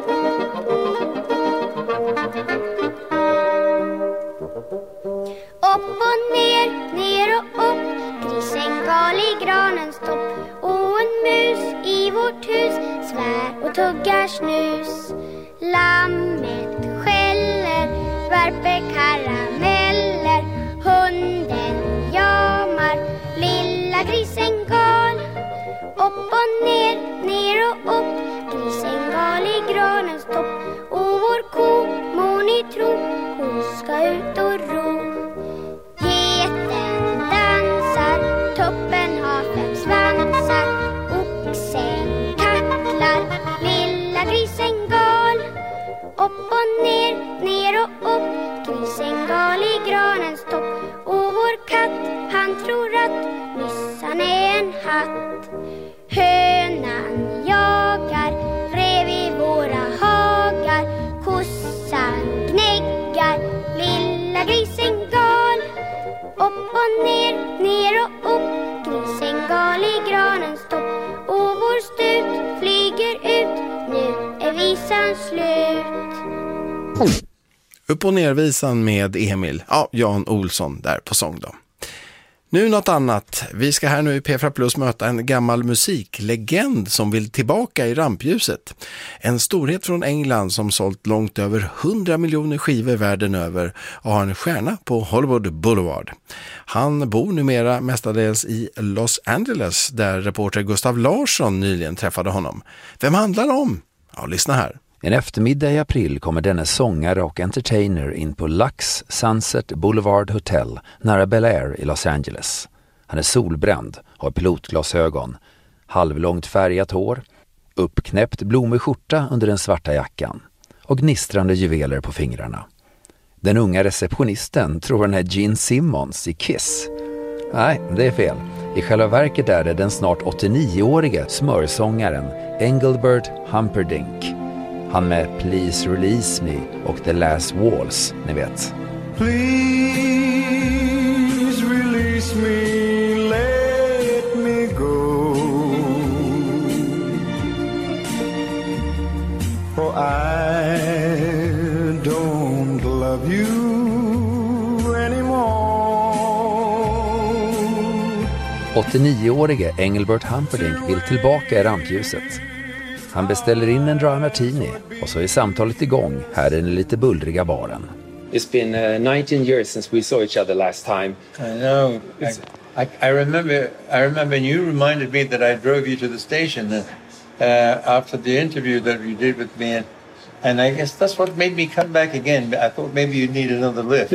Upp och ner, ner och upp. Grisen gal i granens topp. Och en mus i vårt hus svär och tuggar snus. Lammet skäller, värper karameller. Hunden jamar, lilla grisen gal. Upp och ner, ner och upp. Grisen gal i granens topp. Och vår ko, må ni tro, hon ska ut och ro. Geten dansar, toppen har fem svansar. Oxen kacklar, lilla grisen gal. Upp och ner, ner och upp. Grisen gal i granens topp. Och vår katt, han tror att myssan är en hatt. Hönan jagar, rev i våra hagar. Kossan gnäggar, lilla grisen gal. Upp och ner, ner och upp. Grisen gal i granens topp. Och vår stut flyger ut. Nu är visan slut. Upp och nervisan med Emil, ja, Jan Olsson där på sång då. Nu något annat. Vi ska här nu i P fyra Plus möta en gammal musiklegend som vill tillbaka i rampljuset. En storhet från England som sålt långt över hundra miljoner skivor världen över och har en stjärna på Hollywood Boulevard. Han bor numera mestadels i Los Angeles där reporter Gustav Larsson nyligen träffade honom. Vem handlar det om? Ja, lyssna här. En eftermiddag i april kommer denne sångare och entertainer in på Lux Sunset Boulevard Hotel nära Bel Air i Los Angeles. Han är solbränd, har pilotglasögon, halvlångt färgat hår, uppknäppt blommig skjorta under den svarta jackan och gnistrande juveler på fingrarna. Den unga receptionisten tror han är Gene Simmons i Kiss. Nej, det är fel. I själva verket är det den snart åttionioårige smörsångaren Engelbert Humperdinck. Han med Please Release Me och The Last Waltz, ni vet. Please release me, let me go. For I don't love you anymore. åttionioårige Engelbert Humperdinck vill tillbaka i rampljuset. Han beställer in en dry martini och så är samtalet igång här i den lite bullriga baren. It's been uh, nineteen years since we saw each other last time. I know. I, I, I remember I remember you reminded me that I drove you to the station uh, uh, after the interview that you did with me. And, and I guess that's what made me come back again. I thought maybe you'd need another lift.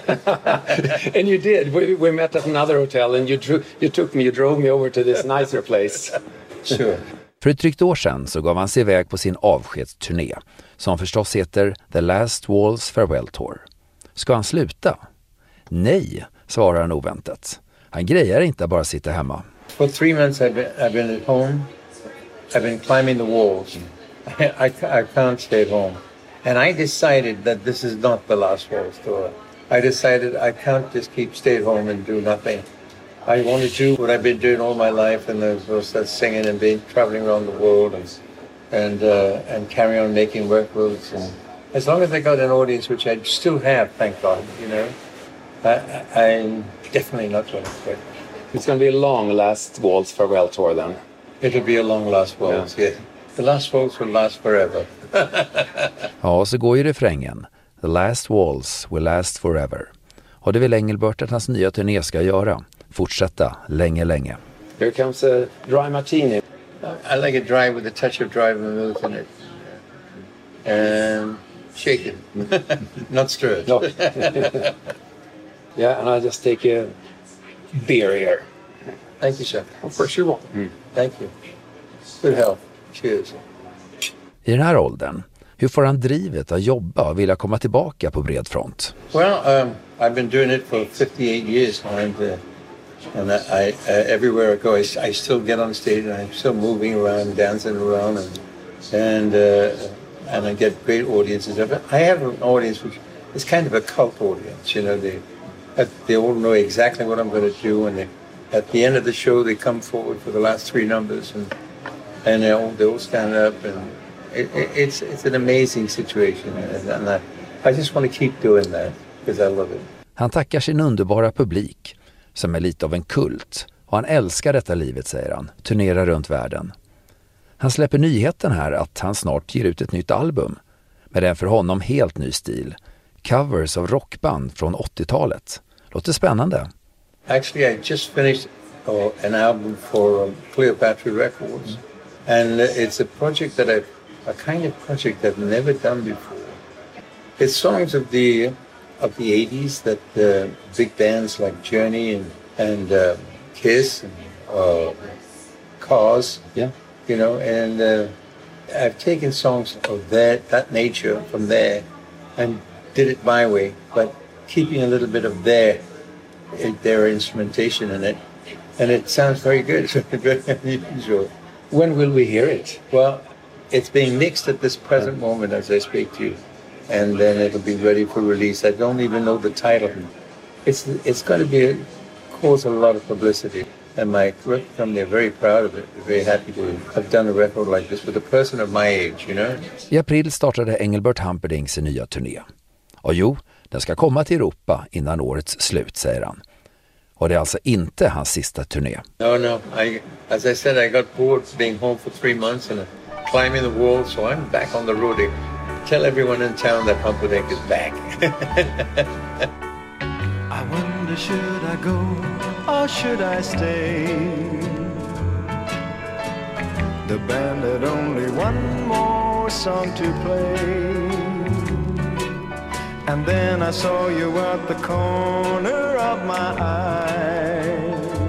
And you did. We, we met at another hotel and you, drew, you took me, you drove me over to this nicer place. Sure. För ett drygt år sedan så gav han sig iväg på sin avskedsturné, som förstås heter The Last Waltz Farewell Tour. Ska han sluta? Nej, svarar han oväntat. Han grejer inte bara sitta hemma. For three months I've been, I've been at home. I've been climbing the walls. I, I, I can't stay at home. And I decided that this is not the Last Waltz Tour. I decided I can't just keep stay at home and do nothing. I want to do what I've been doing all my life, and that was that singing and being traveling around the world and and uh, and carry on making records. And as long as I got an audience, which I still have, thank God, you know, I, I'm definitely not going to quit. It's going to be a long Last Waltz Farewell Tour then. It'll be a long Last Waltz, yeah. yeah. The Last Waltz will last forever. Ja, så går ju refrängen. The Last Waltz will last forever. Och det vill Engelbert att hans nya turné ska göra. Fortsätta länge, länge. Here comes a dry martini. I like it dry with a touch of dry vermouth in it. And shake it. Not stir it. No. Yeah, and I just take a beer here. Thank you, sir. Of course you want. Mm. Thank you. Good health. Cheers. I den här åldern, hur får han drivet att jobba och vilja komma tillbaka på bred front? Well, um, I've been doing it for fifty-eight years now, and, uh, and I, uh, everywhere I go, I, I still get on stage, and I'm still moving around, dancing around, and and uh, and I get great audiences. I have an audience which is kind of a cult audience, you know. They they all know exactly what I'm going to do, and they, at the end of the show, they come forward for the last three numbers, and and they all, they all stand up, and it, it, it's it's an amazing situation, and, and I, I just want to keep doing that because I love it. Han tackar sin underbara publik, som är lite av en kult, och han älskar detta livet, säger han, turnerar runt världen. Han släpper nyheten här att han snart ger ut ett nytt album, med en för honom helt ny stil, covers av rockband från åttiotalet. Låter spännande. Actually, I just finished uh, an album for um, Cleopatra Records, and uh, it's a project that I've, a kind of project I've never done before. It's songs of the of the eighties that uh, big bands like Journey and and uh, Kiss and uh, Cars, yeah, you know, and uh, I've taken songs of that that nature from there and did it my way, but keeping a little bit of their their instrumentation in it, and it sounds very good. Sure. When will we hear it? Well, it's being mixed at this present moment as I speak to you, and then it'll be ready for release. I don't even know the title. It's it's going to be cause a lot of publicity, and my record company are very proud of it. They're very happy to have done a record like this with a person of my age, you know. I april startade Engelbert Humperdinck sin nya turné. Och jo, den ska komma till Europa innan årets slut, säger han. Och det är alltså inte hans sista turné. No, no. I, as I said, I got bored being home for three months and climbing the wall, so I'm back on the road. I tell everyone in town that Humperdinck is back. I wonder, should I go or should I stay? The band had only one more song to play. And then I saw you at the corner of my eye,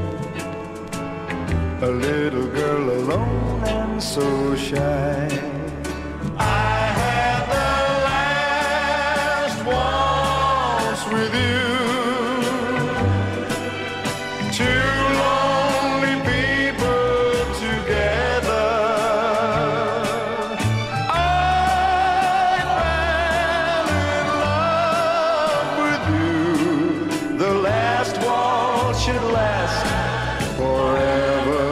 a little girl alone and so shy. I had the last waltz with you, two lonely people together. I fell in love with you. The last waltz should last forever.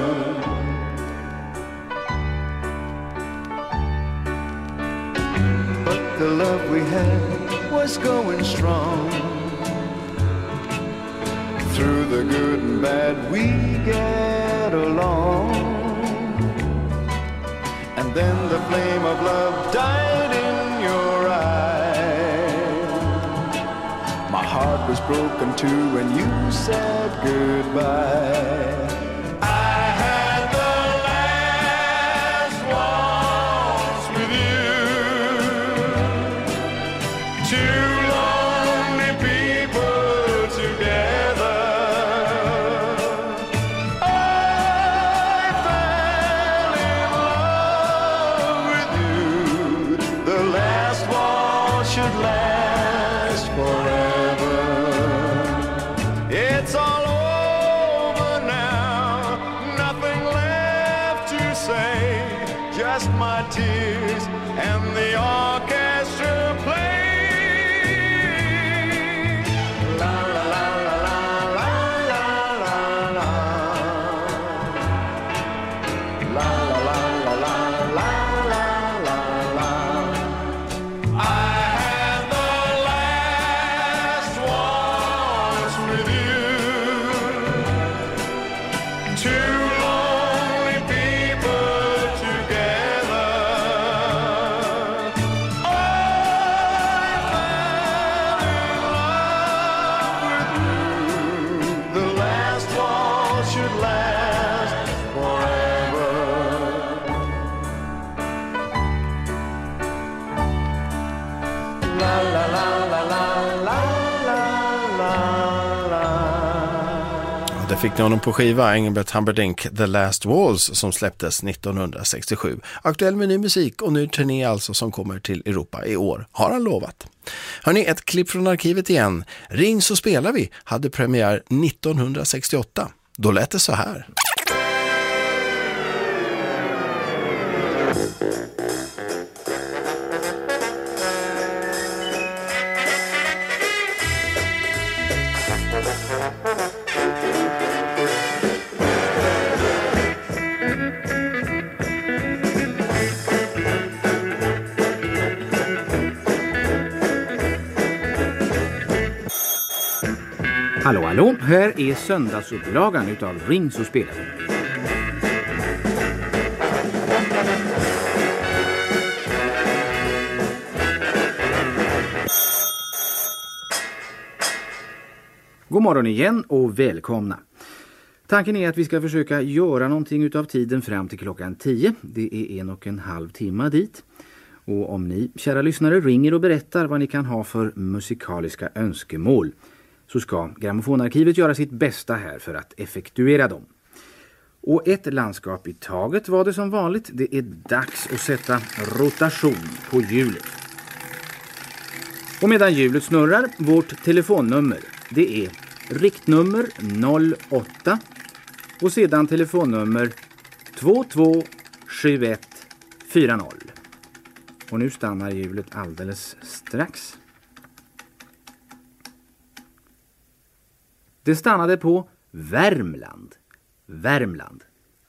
But the love we had was going strong. Through the good and bad we get along. And then the flame of love died in your eyes. My heart was broken too when you said goodbye. I had the last should last forever. It's all over now, nothing left to say, just my tears and the orchestra play. La la la la la la la la la la la la la la la la la. I had the last waltz with you. Two lonely people together. I fell in love with you. The last waltz should last forever. La la la la la la la la la. Ja, det fick ni honom på skiva, Engelbert Humperdinck, The Last Waltz, som släpptes nittonhundrasextiosju. Aktuell med ny musik och ny turné alltså som kommer till Europa i år, har han lovat. Hörrni, ett klipp från arkivet igen. Ring så spelar vi hade premiär nittonhundrasextioåtta. Då lät det så här. Hallå, hallå. Här är söndagsupplagan utav Ring så spelar vi. God morgon igen och välkomna. Tanken är att vi ska försöka göra någonting utav tiden fram till klockan tio. Det är en och en halv timme dit. Och om ni, kära lyssnare, ringer och berättar vad ni kan ha för musikaliska önskemål, så ska Grammofonarkivet göra sitt bästa här för att effektuera dem. Och ett landskap i taget var det som vanligt. Det är dags att sätta rotation på hjulet. Och medan hjulet snurrar, vårt telefonnummer, det är riktnummer noll åtta och sedan telefonnummer två två sju ett fyra noll. Och nu stannar hjulet alldeles strax. Det stannade på Värmland. Värmland.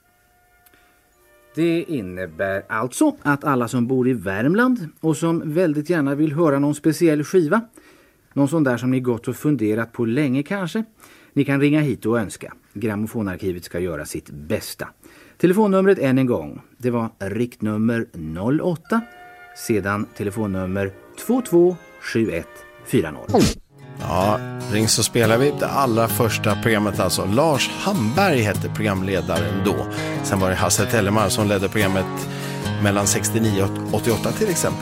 Det innebär alltså att alla som bor i Värmland och som väldigt gärna vill höra någon speciell skiva, någon sån där som ni gått och funderat på länge kanske, ni kan ringa hit och önska. Grammofonarkivet ska göra sitt bästa. Telefonnumret än en gång, det var riktnummer noll åtta, sedan telefonnummer två två sju ett fyra noll. Ja, Ring så spelar vi. Det allra första programmet alltså. Lars Hamberg hette programledaren då. Sen var det Hasse Tellemar som ledde programmet mellan sextionio och åttioåtta till exempel.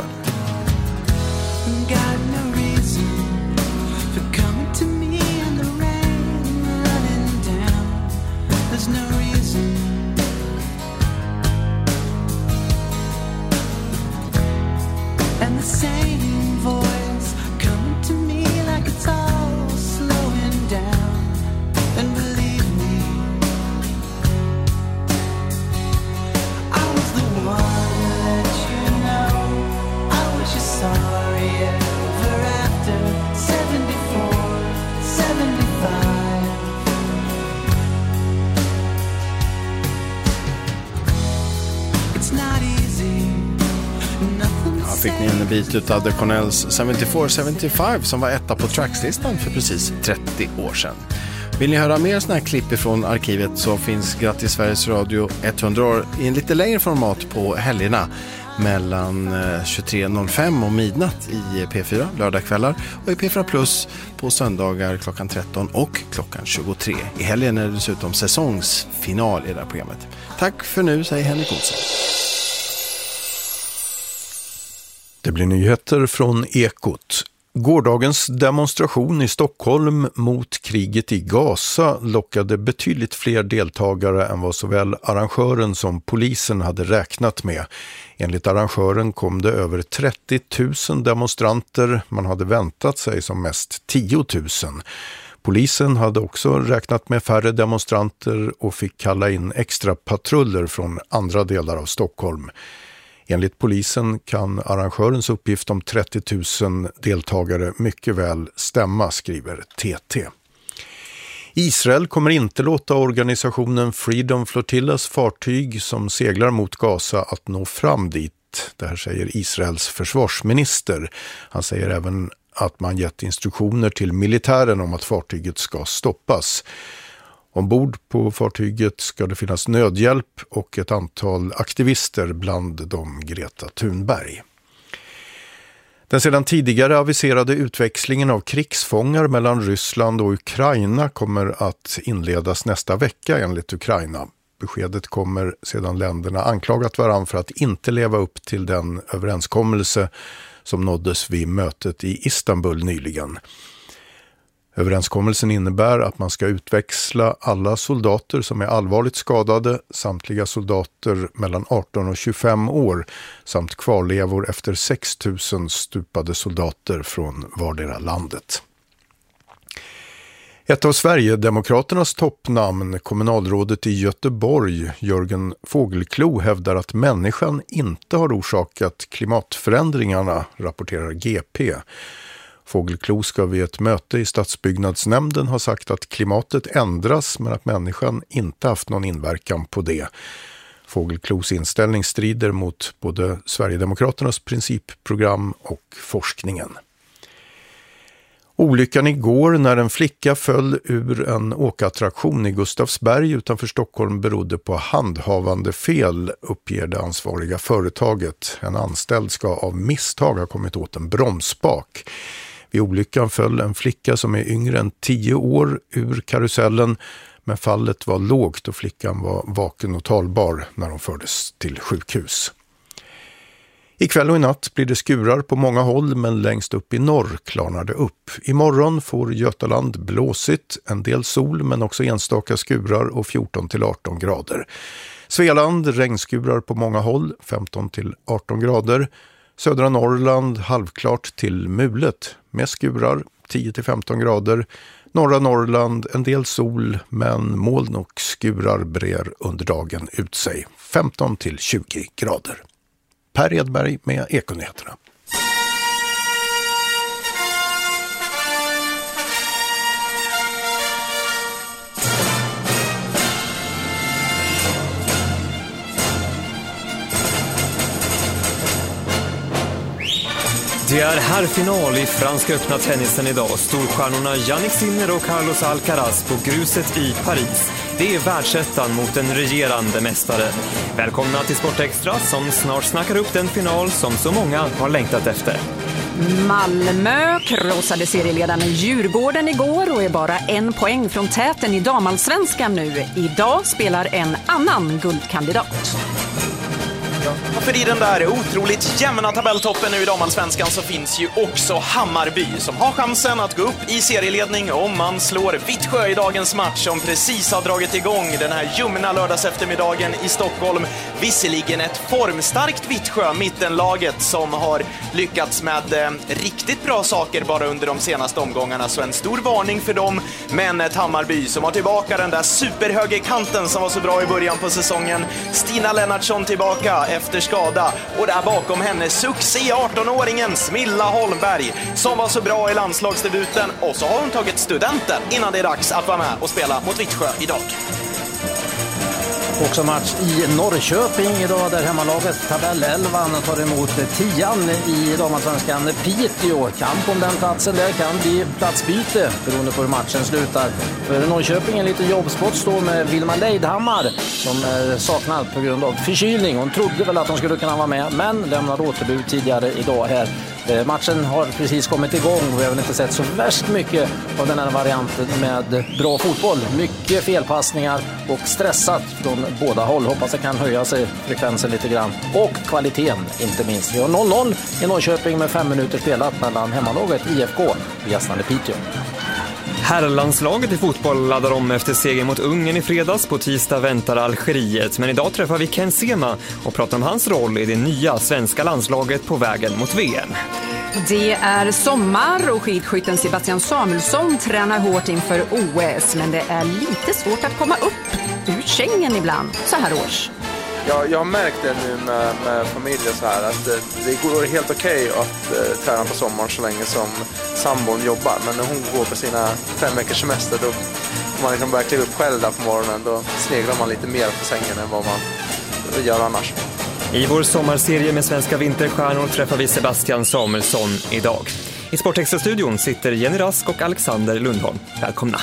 Fick ni en bit av The Cornells sjuttiofyra sjuttiofem som var etta på trackslistan för precis trettio år sedan. Vill ni höra mer såna här klipp ifrån arkivet så finns Grattis Sveriges Radio hundra år i en lite längre format på helgerna mellan tjugotre noll fem och midnatt i P fyra lördagskvällar och i P fyra Plus på söndagar klockan tretton och klockan tjugotre. I helgen är det dessutom säsongsfinal i det här programmet. Tack för nu, säger Henrik Olsson. Det blir nyheter från Ekot. Gårdagens demonstration i Stockholm mot kriget i Gaza lockade betydligt fler deltagare än vad såväl arrangören som polisen hade räknat med. Enligt arrangören kom det över trettio tusen demonstranter, man hade väntat sig som mest tio tusen. Polisen hade också räknat med färre demonstranter och fick kalla in extra patruller från andra delar av Stockholm. Enligt polisen kan arrangörens uppgift om trettio tusen deltagare mycket väl stämma, skriver T T. Israel kommer inte låta organisationen Freedom Flotillas fartyg som seglar mot Gaza att nå fram dit. Det här säger Israels försvarsminister. Han säger även att man gett instruktioner till militären om att fartyget ska stoppas. Ombord på fartyget ska det finnas nödhjälp och ett antal aktivister, bland dem Greta Thunberg. Den sedan tidigare aviserade utväxlingen av krigsfångar mellan Ryssland och Ukraina kommer att inledas nästa vecka enligt Ukraina. Beskedet kommer sedan länderna anklagat varann för att inte leva upp till den överenskommelse som nåddes vid mötet i Istanbul nyligen. Överenskommelsen innebär att man ska utväxla alla soldater som är allvarligt skadade, samtliga soldater mellan arton och tjugofem år samt kvarlevor efter sex tusen stupade soldater från vardera landet. Ett av Sverigedemokraternas toppnamn, kommunalrådet i Göteborg, Jörgen Fågelklo, hävdar att människan inte har orsakat klimatförändringarna, rapporterar G P. Fågelklo ska vid ett möte i stadsbyggnadsnämnden ha sagt att klimatet ändras men att människan inte haft någon inverkan på det. Fågelklos inställning strider mot både Sverigedemokraternas principprogram och forskningen. Olyckan igår när en flicka föll ur en åkattraktion i Gustavsberg utanför Stockholm berodde på handhavande fel, uppger det ansvariga företaget. En anställd ska av misstag ha kommit åt en bromsbak. Vid olyckan föll en flicka som är yngre än tio år ur karusellen, men fallet var lågt och flickan var vaken och talbar när hon fördes till sjukhus. Ikväll och i natt blir det skurar på många håll, men längst upp i norr klarnar det upp. Imorgon får Götaland blåsigt, en del sol men också enstaka skurar och fjorton till arton grader. Svealand regnskurar på många håll, femton till arton grader. Södra Norrland halvklart till mulet med skurar, tio till femton grader. Norra Norrland en del sol men moln och skurar brer under dagen ut sig, femton till tjugo grader. Per Edberg med Ekonyheterna. Det är herrfinal i franska öppna tennisen idag. Storstjärnorna Jannik Sinner och Carlos Alcaraz på gruset i Paris. Det är världsettan mot en regerande mästare. Välkomna till Sportextra som snart snackar upp den final som så många har längtat efter. Malmö krossade serieledaren Djurgården igår och är bara en poäng från täten i damallsvenskan nu. Idag spelar en annan guldkandidat. För i den där otroligt jämna tabelltoppen nu i damallsvenskan så finns ju också Hammarby som har chansen att gå upp i serieledning om man slår Vittsjö i dagens match som precis har dragit igång den här ljumna lördags eftermiddagen i Stockholm. Visserligen ett formstarkt Vittsjö, mittenlaget som har lyckats med eh, riktigt bra saker bara under de senaste omgångarna, så en stor varning för dem. Men ett Hammarby som har tillbaka den där superhögerkanten som var så bra i början på säsongen. Stina Lennartsson tillbaka efter skada och där bakom henne succé arton-åringen Smilla Holmberg som var så bra i landslagsdebuten, och så har hon tagit studenten innan det är dags att vara med och spela mot Vittsjö idag. Också match i Norrköping idag där hemmalaget tabellelvan tar emot tian i damallsvenskan Piteå. Kamp om den platsen där kan bli platsbyte beroende på hur matchen slutar. För Norrköping en liten jobbsport står med Vilma Leidhammar som är saknad på grund av förkylning. Hon trodde väl att hon skulle kunna vara med men lämnade återbud tidigare idag här. Eh, matchen har precis kommit igång och vi har väl inte sett så värst mycket av den här varianten med bra fotboll. Mycket felpassningar och stressat från båda håll. Hoppas det kan höja sig frekvensen lite grann. Och kvaliteten inte minst. Vi har noll noll i Norrköping med fem minuter spelat mellan hemmalaget I F K och gästande Piteå. Herrlandslaget i fotboll laddar om efter seger mot Ungern i fredags. På tisdag väntar Algeriet. Men idag träffar vi Ken Sema och pratar om hans roll i det nya svenska landslaget på vägen mot V M. Det är sommar och skidskytten Sebastian Samuelsson tränar hårt inför O S. Men det är lite svårt att komma upp ur sängen ibland så här års. Jag, jag har märkt det nu med, med familjen så här att det, det går helt okej okay att uh, träna på sommaren så länge som sambon jobbar. Men när hon går på sina fem veckors semester då man liksom börjar kliva upp själv där på morgonen, då sneglar man lite mer på sängen än vad man gör annars. I vår sommarserie med svenska vinterstjärnor träffar vi Sebastian Samuelsson idag. I Sportextra-studion sitter Jenny Rask och Alexander Lundholm. Välkomna!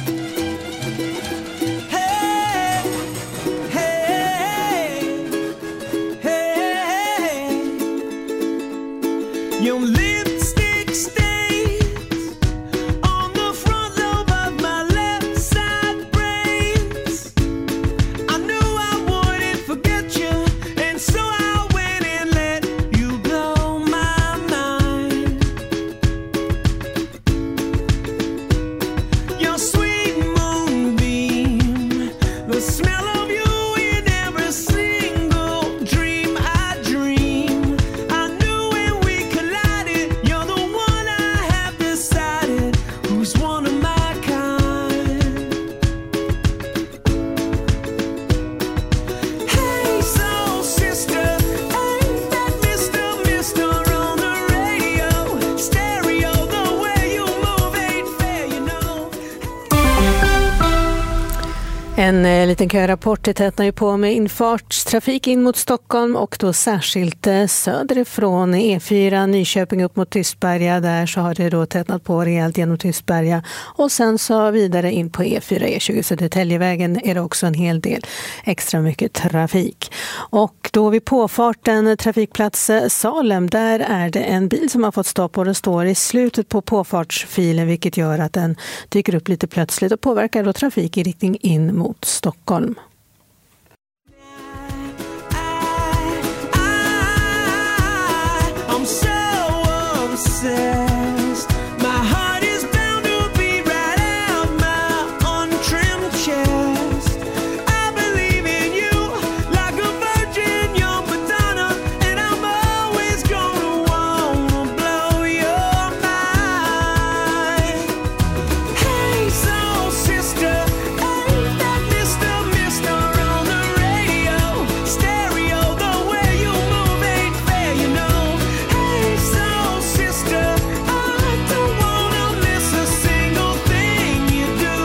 Your lipstick stains on the front lobe of my left side brains. I knew I wouldn't forget you, and so I went and let you blow my mind. Your sweet moonbeam, the smell of you in every single dream I dream. I knew when we collided, you're the one I have decided who's one of my kind. Hey, soul sister, ain't that Mister Mister on the radio? Stereo, the way you move ain't fair, you know. En eh, liten körapport, det tätnar ju på med infartstrafik in mot Stockholm och då särskilt eh, söderifrån E fyra Nyköping upp mot Tystberga. Där så har det då tätnat på rejält genom Tystberga och sen så vidare in på E fyra E tjugo Södertäljevägen är det också en hel del extra mycket trafik. Och då vid påfarten trafikplats eh, Salem, där är det en bil som har fått stopp och den står i slutet på påfartsfilen, vilket gör att den dyker upp lite plötsligt och påverkar då trafik i riktning in mot Stockholm. I'm so obsessed. My heart is bound to be right out my untrimmed chest. I believe in you like a virgin, young Madonna, and I'm always gonna wanna blow your mind. Hey, soul sister, ain't that Mister Mister on the radio? Stereo, the way you move ain't fair, you know. Hey, soul sister, I don't wanna miss a single thing you do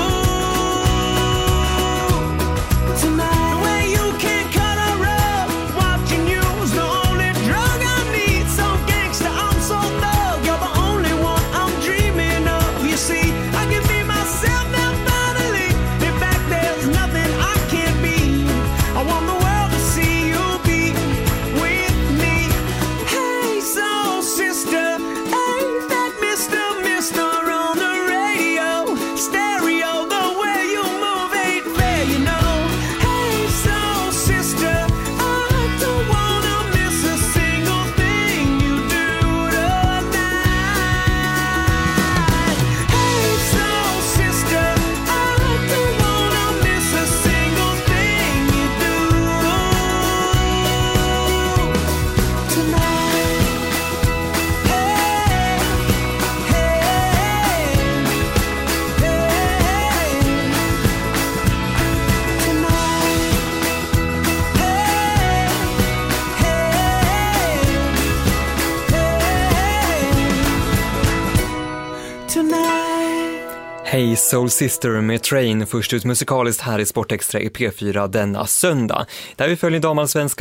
tonight. The way you can cut a rug, watching you's the only drug I need. So gangsta, I'm so thug, you're the only one I'm dreaming of. You see, I can be myself now finally. In fact, there's nothing I can't be. I want the world to see you be with me. Hey, soul sister, ain't that Mister Mister on the radio? Stereo, the way you move ain't fair, you know. Hey, soul sister, I don't wanna miss a single thing you do tonight. Hey, soul sister, I don't wanna miss a single thing you do tonight. Hey, hey, hey, tonight. Hey Soul Sister med Train, först ut musikaliskt här i Sportextra i P fyra denna söndag. Där vi följer damallsvenska